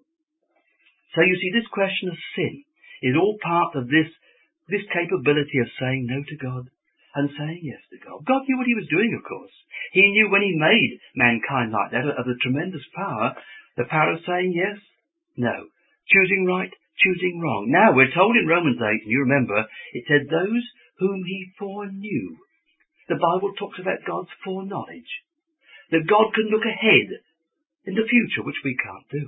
So you see, this question of sin is all part of this, this capability of saying no to God and saying yes to God. God knew what he was doing, of course. He knew when he made mankind like that, of the tremendous power, the power of saying yes, no, choosing right, choosing wrong. Now we're told in Romans eight, and you remember, it said those whom he foreknew. The Bible talks about God's foreknowledge, that God can look ahead in the future, which we can't do.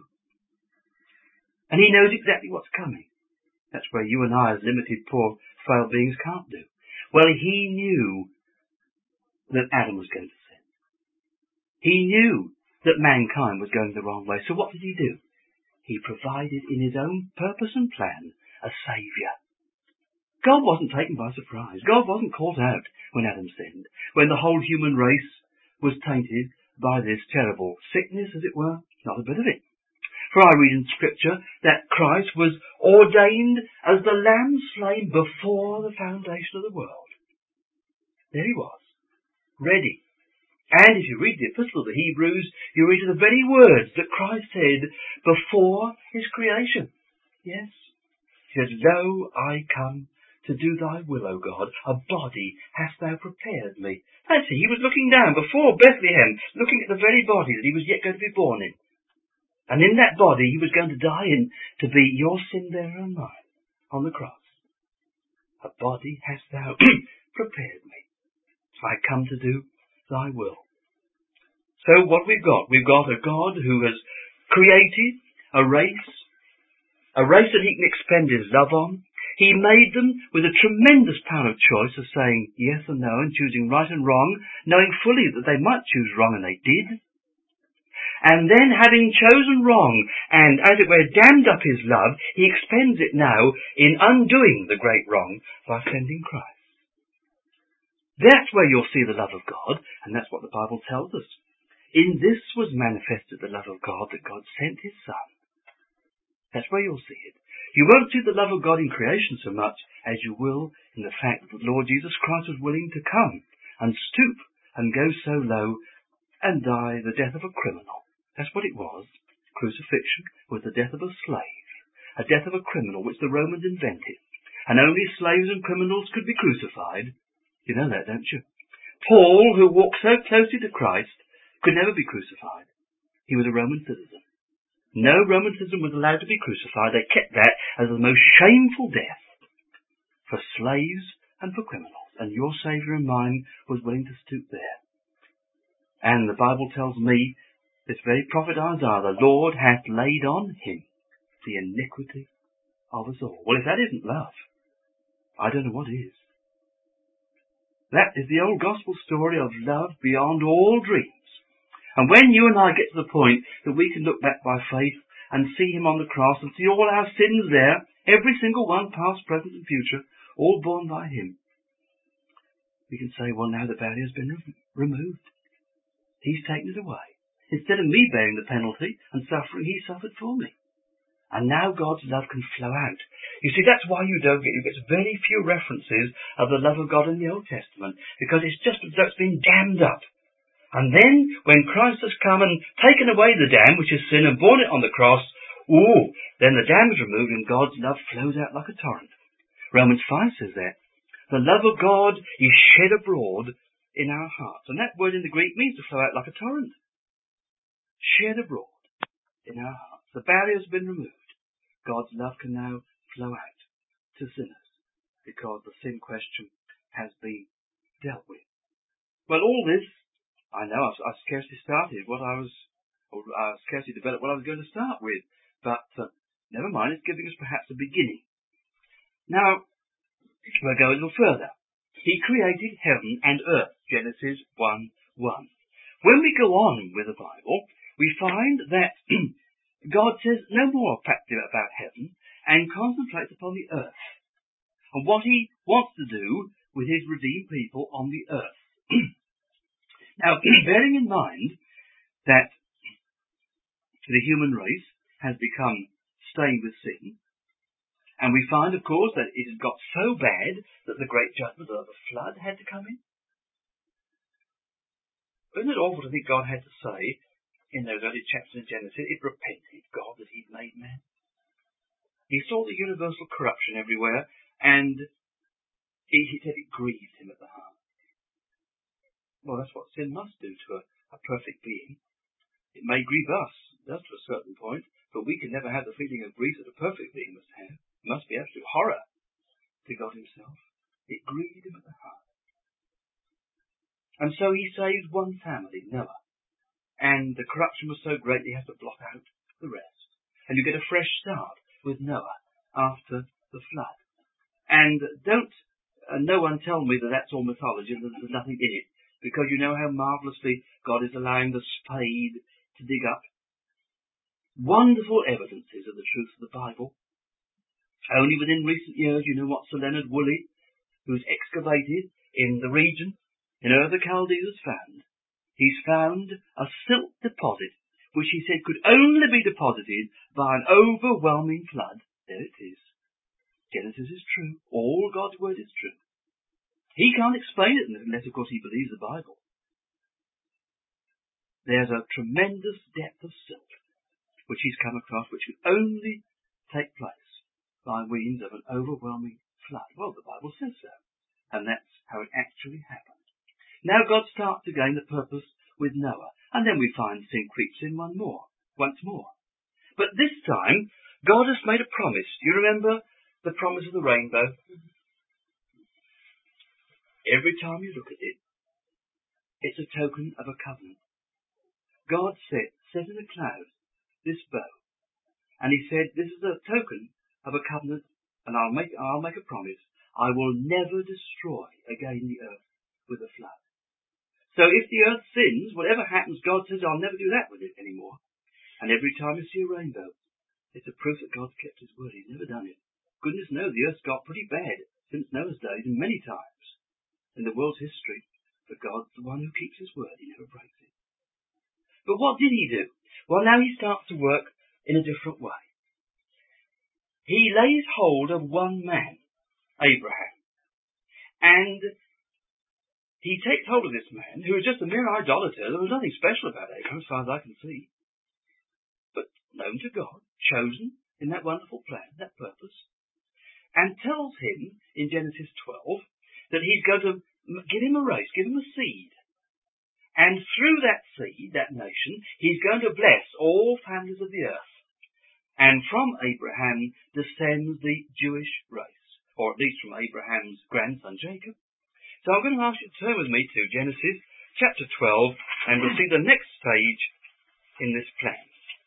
And he knows exactly what's coming. That's where you and I, as limited, poor, frail beings, can't do. Well, he knew that Adam was going to sin. He knew that mankind was going the wrong way. So what did he do? He provided in his own purpose and plan a saviour. God wasn't taken by surprise. God wasn't caught out when Adam sinned, when the whole human race was tainted by this terrible sickness, as it were. Not a bit of it. For I read in Scripture that Christ was ordained as the lamb slain before the foundation of the world. There he was, ready. And if you read the Epistle of the Hebrews, you read the very words that Christ said before his creation. Yes. He said, Lo, I come to do thy will, O God. A body hast thou prepared me. Fancy, he was looking down before Bethlehem, looking at the very body that he was yet going to be born in. And in that body he was going to die in to be your sin bearer and mine on the cross. A body hast thou prepared me. I come to do thy will. So what we've got, we've got a God who has created a race, a race that he can expend his love on. He made them with a tremendous power of choice of saying yes and no and choosing right and wrong, knowing fully that they might choose wrong, and they did. And then, having chosen wrong and, as it were, dammed up his love, he expends it now in undoing the great wrong by sending Christ. That's where you'll see the love of God, and that's what the Bible tells us. In this was manifested the love of God, that God sent his Son. That's where you'll see it. You won't see the love of God in creation so much as you will in the fact that the Lord Jesus Christ was willing to come and stoop and go so low and die the death of a criminal. That's what it was. Crucifixion was the death of a slave, a death of a criminal which the Romans invented. And only slaves and criminals could be crucified. You know that, don't you? Paul, who walked so closely to Christ, could never be crucified. He was a Roman citizen. No Roman citizen was allowed to be crucified. They kept that as the most shameful death for slaves and for criminals. And your Saviour and mine was willing to stoop there. And the Bible tells me, this very prophet Isaiah, the Lord hath laid on him the iniquity of us all. Well, if that isn't love, I don't know what is. That is the old gospel story of love beyond all dreams. And when you and I get to the point that we can look back by faith and see him on the cross and see all our sins there, every single one, past, present and future, all borne by him, we can say, well, now the barrier's been re- removed. He's taken it away. Instead of me bearing the penalty and suffering, he suffered for me. And now God's love can flow out. You see, that's why you don't get, you get very few references of the love of God in the Old Testament, because it's just as though it's been dammed up. And then, when Christ has come and taken away the dam, which is sin, and borne it on the cross, ooh, then the dam is removed and God's love flows out like a torrent. Romans five says that. The love of God is shed abroad in our hearts. And that word in the Greek means to flow out like a torrent. Shed abroad in our hearts. The barrier has been removed. God's love can now flow out to sinners because the sin question has been dealt with. Well, all this, I know I've, I've scarcely started what I was, or uh, scarcely developed what I was going to start with, but uh, never mind, it's giving us perhaps a beginning. Now, we'll go a little further. He created heaven and earth, Genesis one one. When we go on with the Bible, we find that God says no more practically about heaven and concentrates upon the earth and what he wants to do with his redeemed people on the earth. Now, bearing in mind that the human race has become stained with sin, and we find, of course, that it had got so bad that the great judgment of the flood had to come in. Isn't it awful to think God had to say, in those early chapters in Genesis, it repented God that he'd made man? He saw the universal corruption everywhere, and he, he said it grieved him at the heart. Well, that's what sin must do to a, a perfect being. It may grieve us, it does to a certain point, but we can never have the feeling of grief that a perfect being must have. It must be absolute horror to God himself. It grieved him at the heart. And so he saved one family, Noah. And the corruption was so great he had to blot out the rest. And you get a fresh start with Noah after the flood. And don't uh, no one tell me that that's all mythology and there's nothing in it. Because you know how marvellously God is allowing the spade to dig up wonderful evidences of the truth of the Bible. Only within recent years, you know what Sir Leonard Woolley, who's excavated in the region in Ur the Chaldees, has found. He's found a silt deposit, which he said could only be deposited by an overwhelming flood. There it is. Genesis is true. All God's word is true. He can't explain it unless, of course, he believes the Bible. There's a tremendous depth of silt which he's come across, which could only take place by means of an overwhelming flood. Well, the Bible says so. And that's how it actually happened. Now God starts again the purpose with Noah. And then we find sin creeps in one more, once more. But this time, God has made a promise. Do you remember the promise of the rainbow? Every time you look at it, it's a token of a covenant. God set, set in a cloud this bow. And he said, this is a token of a covenant, and I'll make, I'll make a promise. I will never destroy again the earth with a flood. So if the earth sins, whatever happens, God says, I'll never do that with it anymore. And every time you see a rainbow, it's a proof that God's kept his word. He's never done it. Goodness knows the earth's got pretty bad since Noah's days and many times in the world's history. But God's the one who keeps his word. He never breaks it. But what did he do? Well, now he starts to work in a different way. He lays hold of one man, Abraham, and he takes hold of this man, who is just a mere idolater. There was nothing special about Abraham, as far as I can see. But known to God, chosen in that wonderful plan, that purpose, and tells him in Genesis twelve that he's going to give him a race, give him a seed. And through that seed, that nation, he's going to bless all families of the earth. And from Abraham descends the Jewish race, or at least from Abraham's grandson Jacob. So I'm going to ask you to turn with me to Genesis chapter twelve, and we'll see the next stage in this plan.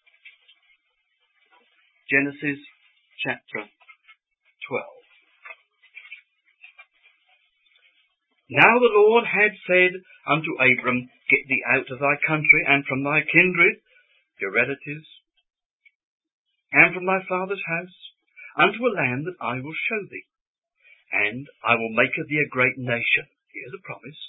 Genesis chapter twelve. Now the Lord had said unto Abram, Get thee out of thy country, and from thy kindred, your relatives, and from thy father's house, unto a land that I will show thee. And I will make of thee a great nation. Here's a promise.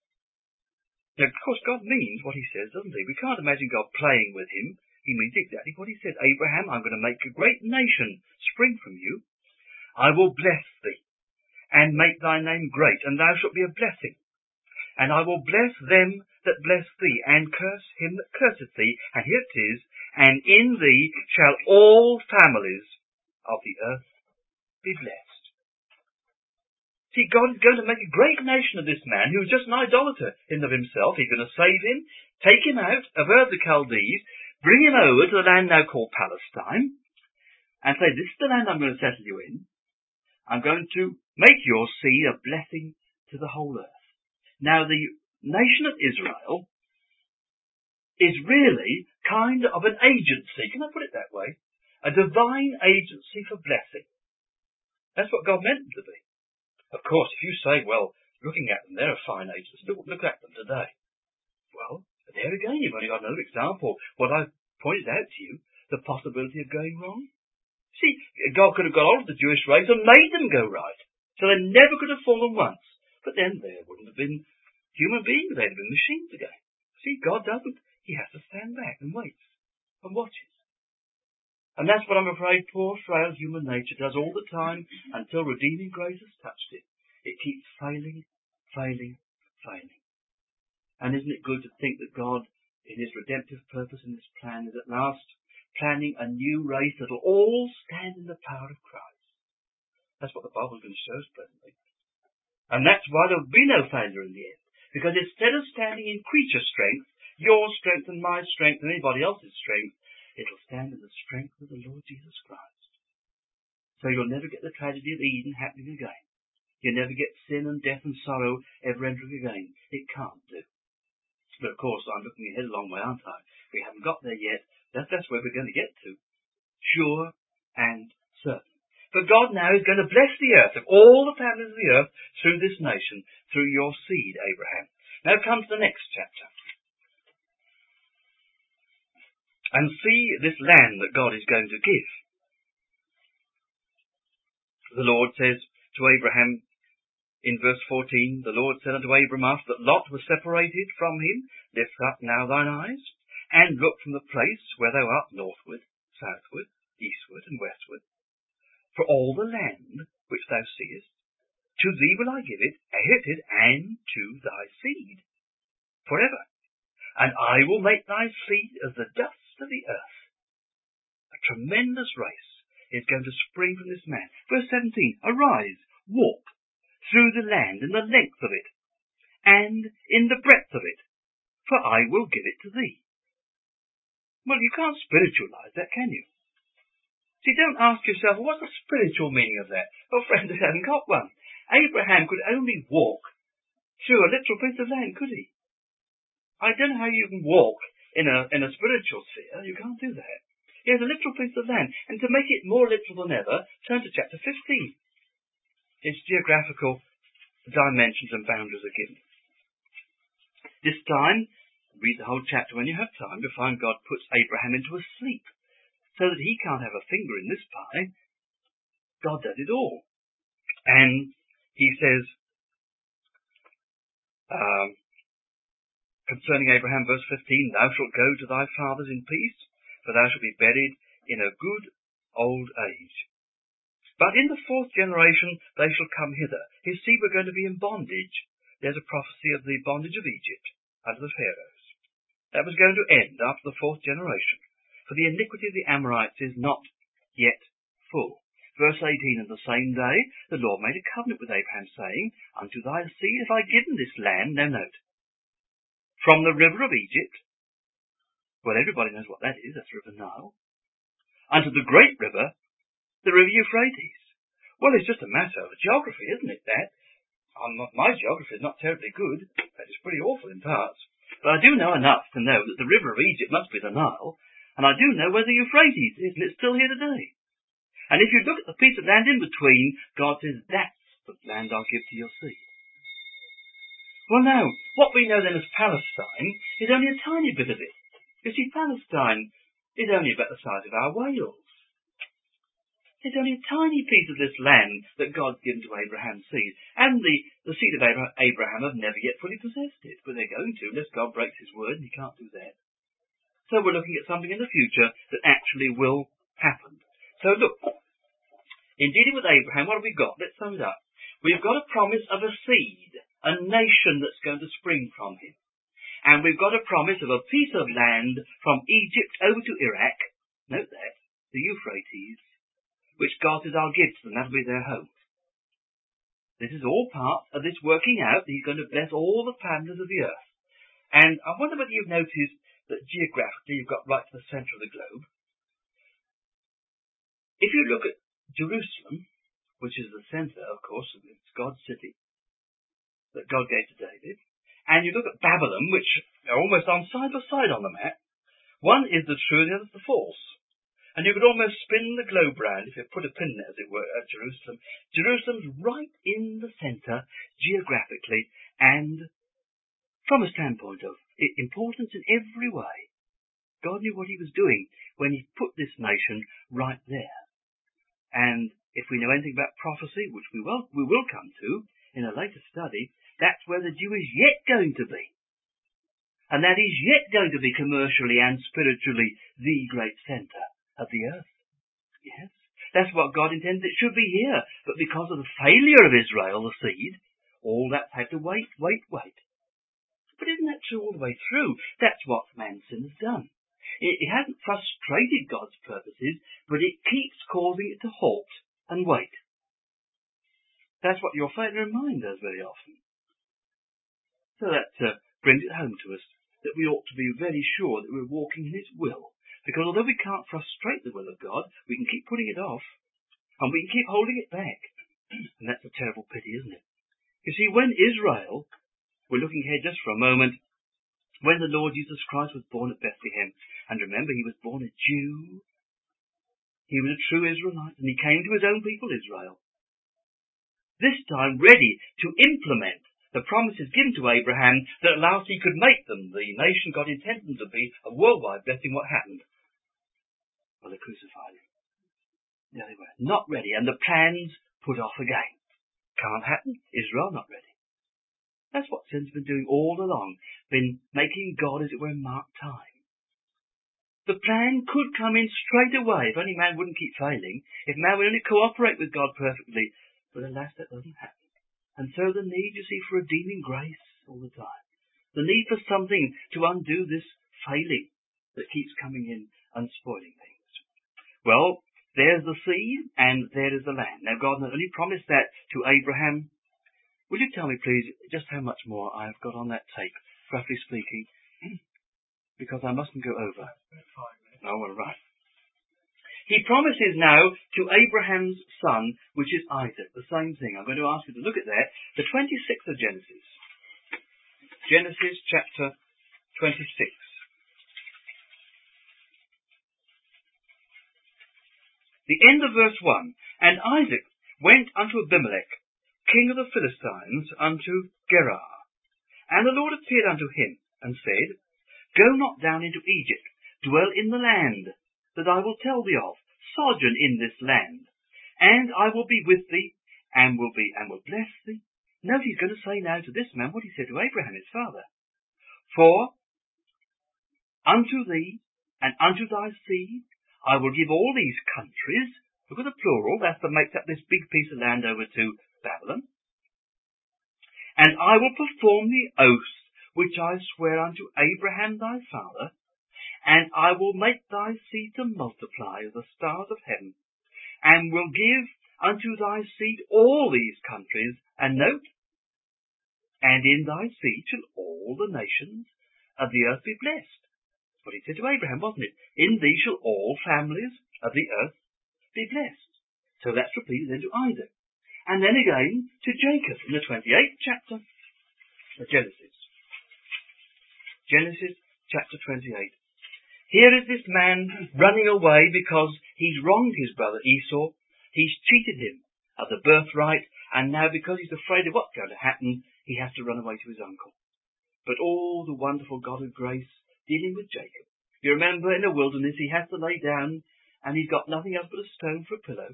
Now, of course, God means what he says, doesn't he? We can't imagine God playing with him. He means exactly what he said. Abraham, I'm going to make a great nation spring from you. I will bless thee, and make thy name great, and thou shalt be a blessing. And I will bless them that bless thee, and curse him that curseth thee. And here it is, and in thee shall all families of the earth be blessed. See, God is going to make a great nation of this man who is just an idolater in and of himself. He's going to save him, take him out of Ur of the Chaldees, bring him over to the land now called Palestine, and say, this is the land I'm going to settle you in. I'm going to make your seed a blessing to the whole earth. Now, the nation of Israel is really kind of an agency, can I put it that way? A divine agency for blessing. That's what God meant them to be. Of course, if you say, well, looking at them, they're a fine agency. Look, look at them today. Well, there again, you've only got another example. What I've pointed out to you, the possibility of going wrong. See, God could have got hold of the Jewish race and made them go right. So they never could have fallen once. But then there wouldn't have been human beings. They'd have been machines again. See, God doesn't. He has to stand back and wait and watches. And that's what I'm afraid poor, frail human nature does all the time until redeeming grace has touched it. It keeps failing, failing, failing. And isn't it good to think that God, in his redemptive purpose in this plan, is at last planning a new race that will all stand in the power of Christ? That's what the Bible's going to show us presently. And that's why there will be no failure in the end. Because instead of standing in creature strength, your strength and my strength and anybody else's strength, it'll stand in the strength of the Lord Jesus Christ. So you'll never get the tragedy of Eden happening again. You'll never get sin and death and sorrow ever entering again. It can't do. But of course, I'm looking ahead a long way, aren't I? We haven't got there yet. That's, that's where we're going to get to. Sure and certain. But God now is going to bless the earth, of all the families of the earth, through this nation, through your seed, Abraham. Now come to the next chapter. And see this land that God is going to give. The Lord says to Abraham in verse fourteen, the Lord said unto Abram after that Lot was separated from him, Lift up now thine eyes, and look from the place where thou art northward, southward, eastward, and westward. For all the land which thou seest, to thee will I give it, herited, and to thy seed, forever. And I will make thy seed as the dust of the earth. A tremendous race is going to spring from this man. Verse seventeen, Arise, walk through the land in the length of it, and in the breadth of it, for I will give it to thee. Well, you can't spiritualize that, can you? See, don't ask yourself, well, what's the spiritual meaning of that? Well, friends, I haven't got one. Abraham could only walk through a literal piece of land, could he? I don't know how you can walk in a in a spiritual sphere. You can't do that. He has a literal piece of land. And to make it more literal than ever, turn to chapter fifteen. Its geographical dimensions and boundaries are given. This time, read the whole chapter when you have time to find God puts Abraham into a sleep, so that he can't have a finger in this pie. God does it all. And he says, um, concerning Abraham, verse fifteen, thou shalt go to thy fathers in peace, for thou shalt be buried in a good old age. But in the fourth generation they shall come hither. His seed were going to be in bondage. There's a prophecy of the bondage of Egypt under the Pharaohs. That was going to end after the fourth generation. For the iniquity of the Amorites is not yet full. Verse eighteen, and the same day the Lord made a covenant with Abraham, saying, unto thy seed have I given this land. Now note, from the river of Egypt, well, everybody knows what that is, that's the River Nile, unto the great river, the River Euphrates. Well, it's just a matter of geography, isn't it, that? I'm not, my geography is not terribly good. That is pretty awful in parts. But I do know enough to know that the river of Egypt must be the Nile, and I do know where the Euphrates is, and it's still here today. And if you look at the piece of land in between, God says, that's the land I'll give to your seed. Well, now, what we know then as Palestine is only a tiny bit of it. You see, Palestine is only about the size of our Wales. It's only a tiny piece of this land that God's given to Abraham's seed. And the, the seed of Abraham have never yet fully possessed it. But they're going to, unless God breaks his word, and he can't do that. So we're looking at something in the future that actually will happen. So look, in dealing with Abraham, what have we got? Let's sum it up. We've got a promise of a seed, a nation that's going to spring from him. And we've got a promise of a piece of land from Egypt over to Iraq, note that, the Euphrates, which God says, I'll give to them, that'll be their home. This is all part of this working out that he's going to bless all the families of the earth. And I wonder whether you've noticed that geographically you've got right to the centre of the globe. If you look at Jerusalem, which is the centre, of course, of God's city, that God gave to David, and you look at Babylon, which are almost on side by side on the map, one is the true and the other is the false. And you could almost spin the globe round, if you put a pin there, as it were, at Jerusalem. Jerusalem's right in the centre, geographically, and from a standpoint of importance in every way. God knew what he was doing when he put this nation right there. And if we know anything about prophecy, which we will, we will come to in a later study, that's where the Jew is yet going to be. And that is yet going to be commercially and spiritually the great centre of the earth. Yes, that's what God intended it should be here. But because of the failure of Israel, the seed, all that had to wait, wait, wait. But isn't that true all the way through? That's what man's sin has done. It, it hasn't frustrated God's purposes, but it keeps causing it to halt and wait. That's what your failure in mind does very often. So that uh, brings it home to us that we ought to be very sure that we're walking in his will. Because although we can't frustrate the will of God, we can keep putting it off, and we can keep holding it back. And that's a terrible pity, isn't it? You see, when Israel, we're looking here just for a moment, when the Lord Jesus Christ was born at Bethlehem, and remember, he was born a Jew, he was a true Israelite, and he came to his own people, Israel. This time ready to implement the promises given to Abraham that at last he could make them the nation God intended them to be, a worldwide blessing. What happened? Well, they crucified him. There they were, not ready, and the plans put off again. Can't happen. Israel not ready. That's what sin's been doing all along, been making God, as it were, mark time. The plan could come in straight away if only man wouldn't keep failing, if man would only cooperate with God perfectly. But alas, that doesn't happen. And so the need, you see, for redeeming grace all the time. The need for something to undo this failing that keeps coming in and spoiling things. Well, There's the seed, and there is the land. Now, God not only promised that to Abraham. Would you tell me, please, just how much more I've got on that tape, roughly speaking? Because I mustn't go over. Oh, well, right. He promises now to Abraham's son, which is Isaac, the same thing. I'm going to ask you to look at that. The twenty-sixth of Genesis. Genesis chapter twenty-six. The end of verse one. And Isaac went unto Abimelech, king of the Philistines, unto Gerar. And the Lord appeared unto him, and said, Go not down into Egypt, dwell in the land that I will tell thee of, sojourn in this land, and I will be with thee, and will be, and will bless thee. Note he's going to say now to this man what he said to Abraham, his father. For unto thee, and unto thy seed, I will give all these countries. Look at the plural, that's what makes up this big piece of land over to Babylon. And I will perform the oath which I swear unto Abraham thy father, and I will make thy seed to multiply as the stars of heaven, and will give unto thy seed all these countries. And note, and in thy seed shall all the nations of the earth be blessed. That's what he said to Abraham, wasn't it? In thee shall all families of the earth be blessed. So that's repeated then to Isaac. And then again to Jacob in the twenty-eighth chapter of Genesis. Genesis chapter twenty-eight. Here is this man running away because he's wronged his brother Esau. He's cheated him of the birthright, and now because he's afraid of what's going to happen, he has to run away to his uncle. But all the wonderful God of grace dealing with Jacob. You remember in the wilderness he has to lay down, and he's got nothing else but a stone for a pillow.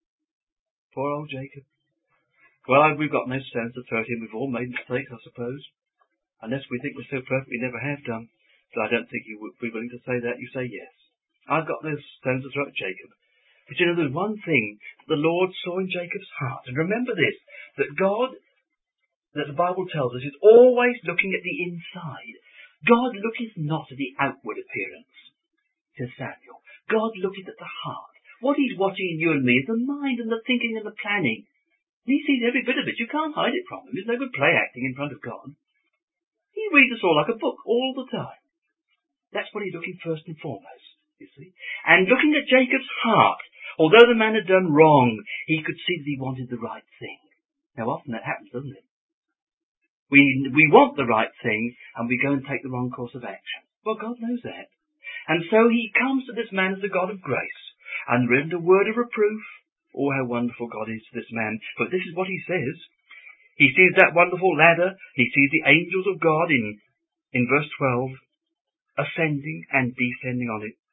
Poor old Jacob. Well, we've got no stones to throw at him. We've all made mistakes, I suppose. Unless we think we're so perfect, we never have done. So I don't think you would be willing to say that. You say yes. I've got no stones to throw at Jacob. But you know, there's one thing the Lord saw in Jacob's heart. And remember this, that God, that the Bible tells us, is always looking at the inside. God looketh not at the outward appearance, says Samuel. God looketh at the heart. What he's watching in you and me is the mind and the thinking and the planning. And he sees every bit of it. You can't hide it from him. There's no good play acting in front of God. He reads us all like a book all the time. That's what he's looking first and foremost, you see. And looking at Jacob's heart, although the man had done wrong, he could see that he wanted the right thing. Now often that happens, doesn't it? We, we want the right thing, and we go and take the wrong course of action. Well, God knows that. And so he comes to this man as the God of grace, and written a word of reproof. Oh, how wonderful God is to this man. But this is what he says. He sees that wonderful ladder. He sees the angels of God in, in verse twelve, ascending and descending on it.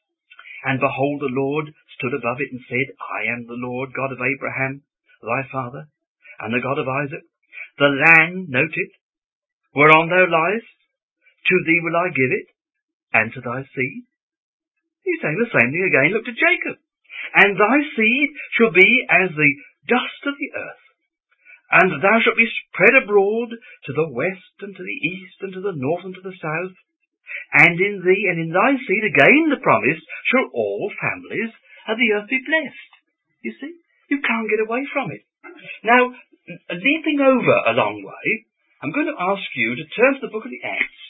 And behold, the Lord stood above it and said, I am the Lord God of Abraham, thy father, and the God of Isaac. The land, note it, whereon thou liest, to thee will I give it, and to thy seed. He's saying the same thing again. Look to Jacob. And thy seed shall be as the dust of the earth, and thou shalt be spread abroad to the west and to the east and to the north and to the south. And in thee and in thy seed, again the promise, shall all families of the earth be blessed. You see, you can't get away from it. Now, leaping over a long way, I'm going to ask you to turn to the book of the Acts,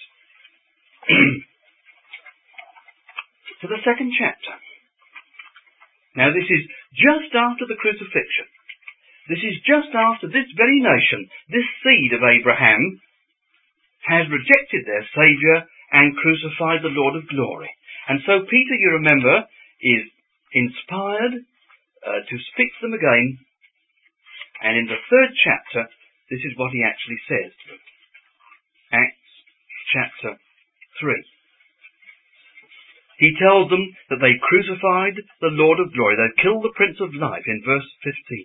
to the second chapter. Now, this is just after the crucifixion. This is just after this very nation, this seed of Abraham, has rejected their Saviour and crucified the Lord of glory. And so Peter, you remember, is inspired uh, to speak to them again. And in the third chapter, this is what he actually says to them. Acts chapter three. He tells them that they crucified the Lord of glory. They killed the Prince of Life in verse fifteen.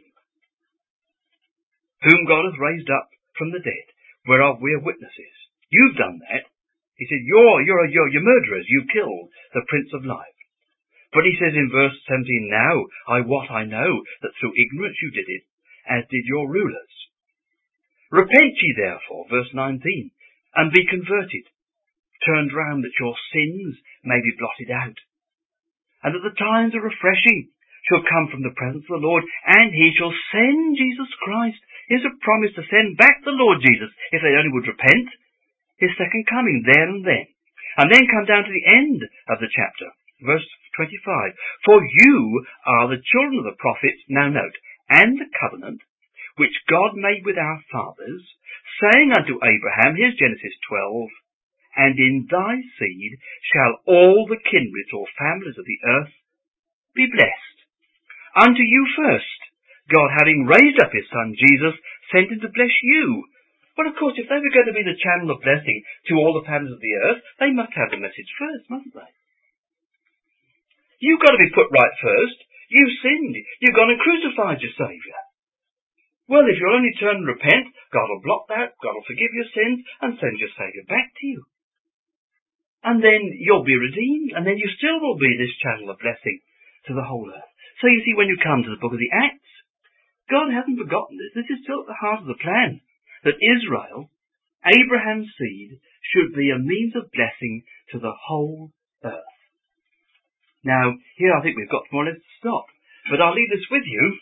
Whom God hath raised up from the dead, whereof we are witnesses. You've done that. He said, you're, you're, you're, you're murderers. You killed the Prince of Life. But he says in verse seventeen, now I wot I know that through ignorance you did it, as did your rulers. Repent ye therefore, verse nineteen, and be converted, turned round that your sins may be blotted out, and that the times of refreshing shall come from the presence of the Lord, and he shall send Jesus Christ. Here's a promise to send back the Lord Jesus, if they only would repent, his second coming there and then. And then come down to the end of the chapter, verse twenty-five. For you are the children of the prophets, now note, and the covenant, which God made with our fathers, saying unto Abraham, here's Genesis twelve, and in thy seed shall all the kindreds or families of the earth be blessed. Unto you first, God having raised up his son Jesus, sent him to bless you. Well, of course, if they were going to be the channel of blessing to all the families of the earth, they must have the message first, mustn't they? You've got to be put right first. You've sinned. You've gone and crucified your Saviour. Well, if you'll only turn and repent, God will block that, God will forgive your sins, and send your Saviour back to you. And then you'll be redeemed, and then you still will be this channel of blessing to the whole earth. So you see, when you come to the book of the Acts, God hasn't forgotten this. This is still at the heart of the plan, that Israel, Abraham's seed, should be a means of blessing to the whole earth. Now, here I think we've got more or less to stop, but I'll leave this with you.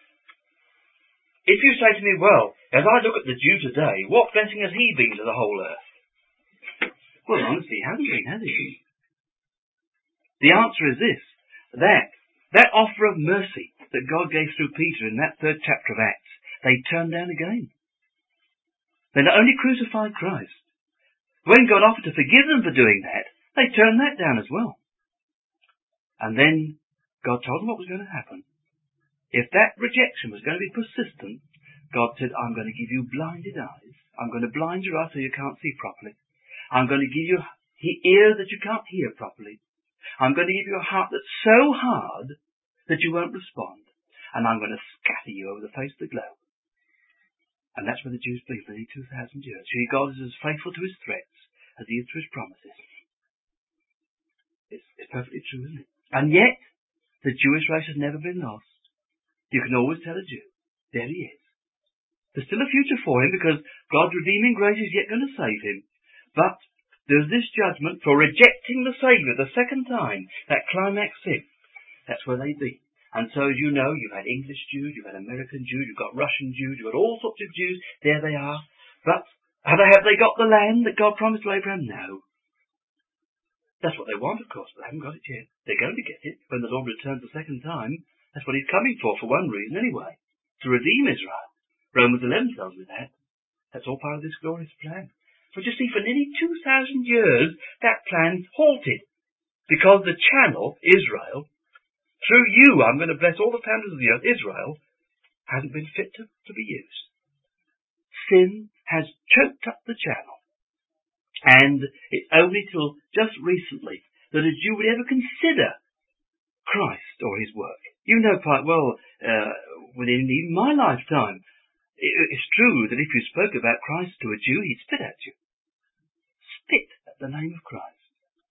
If you say to me, well, as I look at the Jew today, what blessing has he been to the whole earth? Well, honestly, he hasn't been, has he? The answer is this, that that offer of mercy that God gave through Peter in that third chapter of Acts, they turned down again. They not only crucified Christ, when God offered to forgive them for doing that, they turned that down as well. And then God told them what was going to happen. If that rejection was going to be persistent, God said, I'm going to give you blinded eyes. I'm going to blind your eyes so you can't see properly. I'm going to give you ears that you can't hear properly. I'm going to give you a heart that's so hard that you won't respond. And I'm going to scatter you over the face of the globe. And that's where the Jews believed for nearly two thousand years. See, God is as faithful to his threats as he is to his promises. It's, it's perfectly true, isn't it? And yet, the Jewish race has never been lost. You can always tell a Jew, there he is. There's still a future for him because God's redeeming grace is yet going to save him. But there's this judgment for rejecting the Saviour the second time, that climax sin. That's where they be. And so, as you know, you've had English Jews, you've had American Jews, you've got Russian Jews, you've got all sorts of Jews. There they are. But have they, have they got the land that God promised to Abraham? No. That's what they want, of course, but they haven't got it yet. They're going to get it when the Lord returns the second time. That's what he's coming for, for one reason anyway. To redeem Israel. Romans eleven tells me that. That's all part of this glorious plan. But you see, for nearly two thousand years, that plan's halted. Because the channel, Israel, through you, I'm going to bless all the families of the earth, Israel, hasn't been fit to, to be used. Sin has choked up the channel. And it's only till just recently that a Jew would ever consider Christ or his work. You know quite well, uh, within even my lifetime, it, it's true that if you spoke about Christ to a Jew, he'd spit at you. Spit at the name of Christ.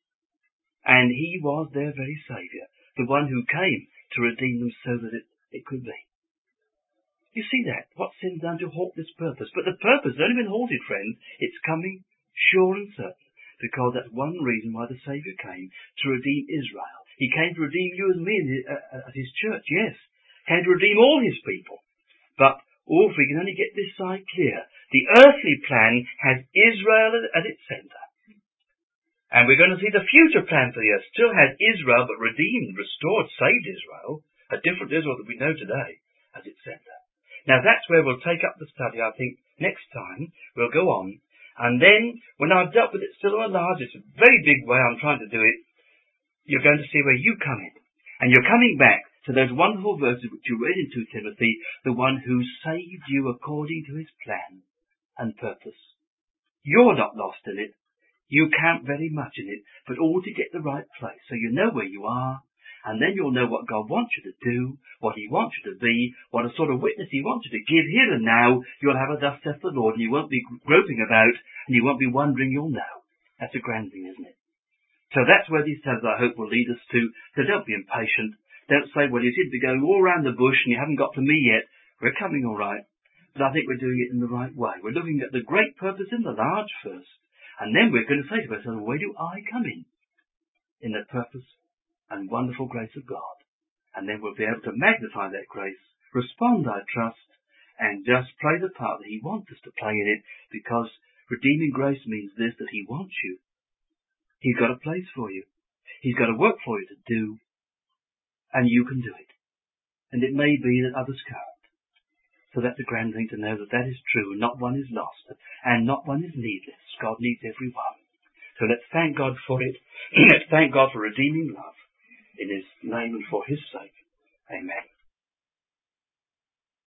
And he was their very Saviour, the one who came to redeem them so that it, it could be. You see that? What sin's done to halt this purpose? But the purpose has only been halted, friends. It's coming sure and certain, because that's one reason why the Saviour came, to redeem Israel. He came to redeem you and me uh, at his church, yes. Came to redeem all his people. But, oh, if we can only get this side clear, the earthly plan has Israel at its centre. And we're going to see the future plan for the earth still has Israel, but redeemed, restored, saved Israel, a different Israel that we know today, as its centre. Now that's where we'll take up the study, I think, next time. We'll go on. And then, when I've dealt with it still on a large, it's a very big way I'm trying to do it, you're going to see where you come in. And you're coming back to those wonderful verses which you read in two Timothy, the one who saved you according to his plan and purpose. You're not lost in it. You count very much in it, but all to get the right place. So you know where you are, and then you'll know what God wants you to do, what he wants you to be, what a sort of witness he wants you to give. Here and now, you'll have a thus saith the Lord, and you won't be groping about, and you won't be wondering, you'll know. That's a grand thing, isn't it? So that's where these studies, I hope, will lead us to. So don't be impatient. Don't say, well, you seem to be going all around the bush and you haven't got to me yet. We're coming all right. But I think we're doing it in the right way. We're looking at the great purpose in the large first. And then we're going to say to ourselves, where do I come in? In the purpose and wonderful grace of God. And then we'll be able to magnify that grace, respond, I trust, and just play the part that he wants us to play in it, because redeeming grace means this, that he wants you. He's got a place for you. He's got a work for you to do, and you can do it. And it may be that others can't. So that's a grand thing to know, that that is true. Not one is lost, and not one is needless. God needs every one. So let's thank God for it. Let's thank God for redeeming love in his name and for his sake. Amen.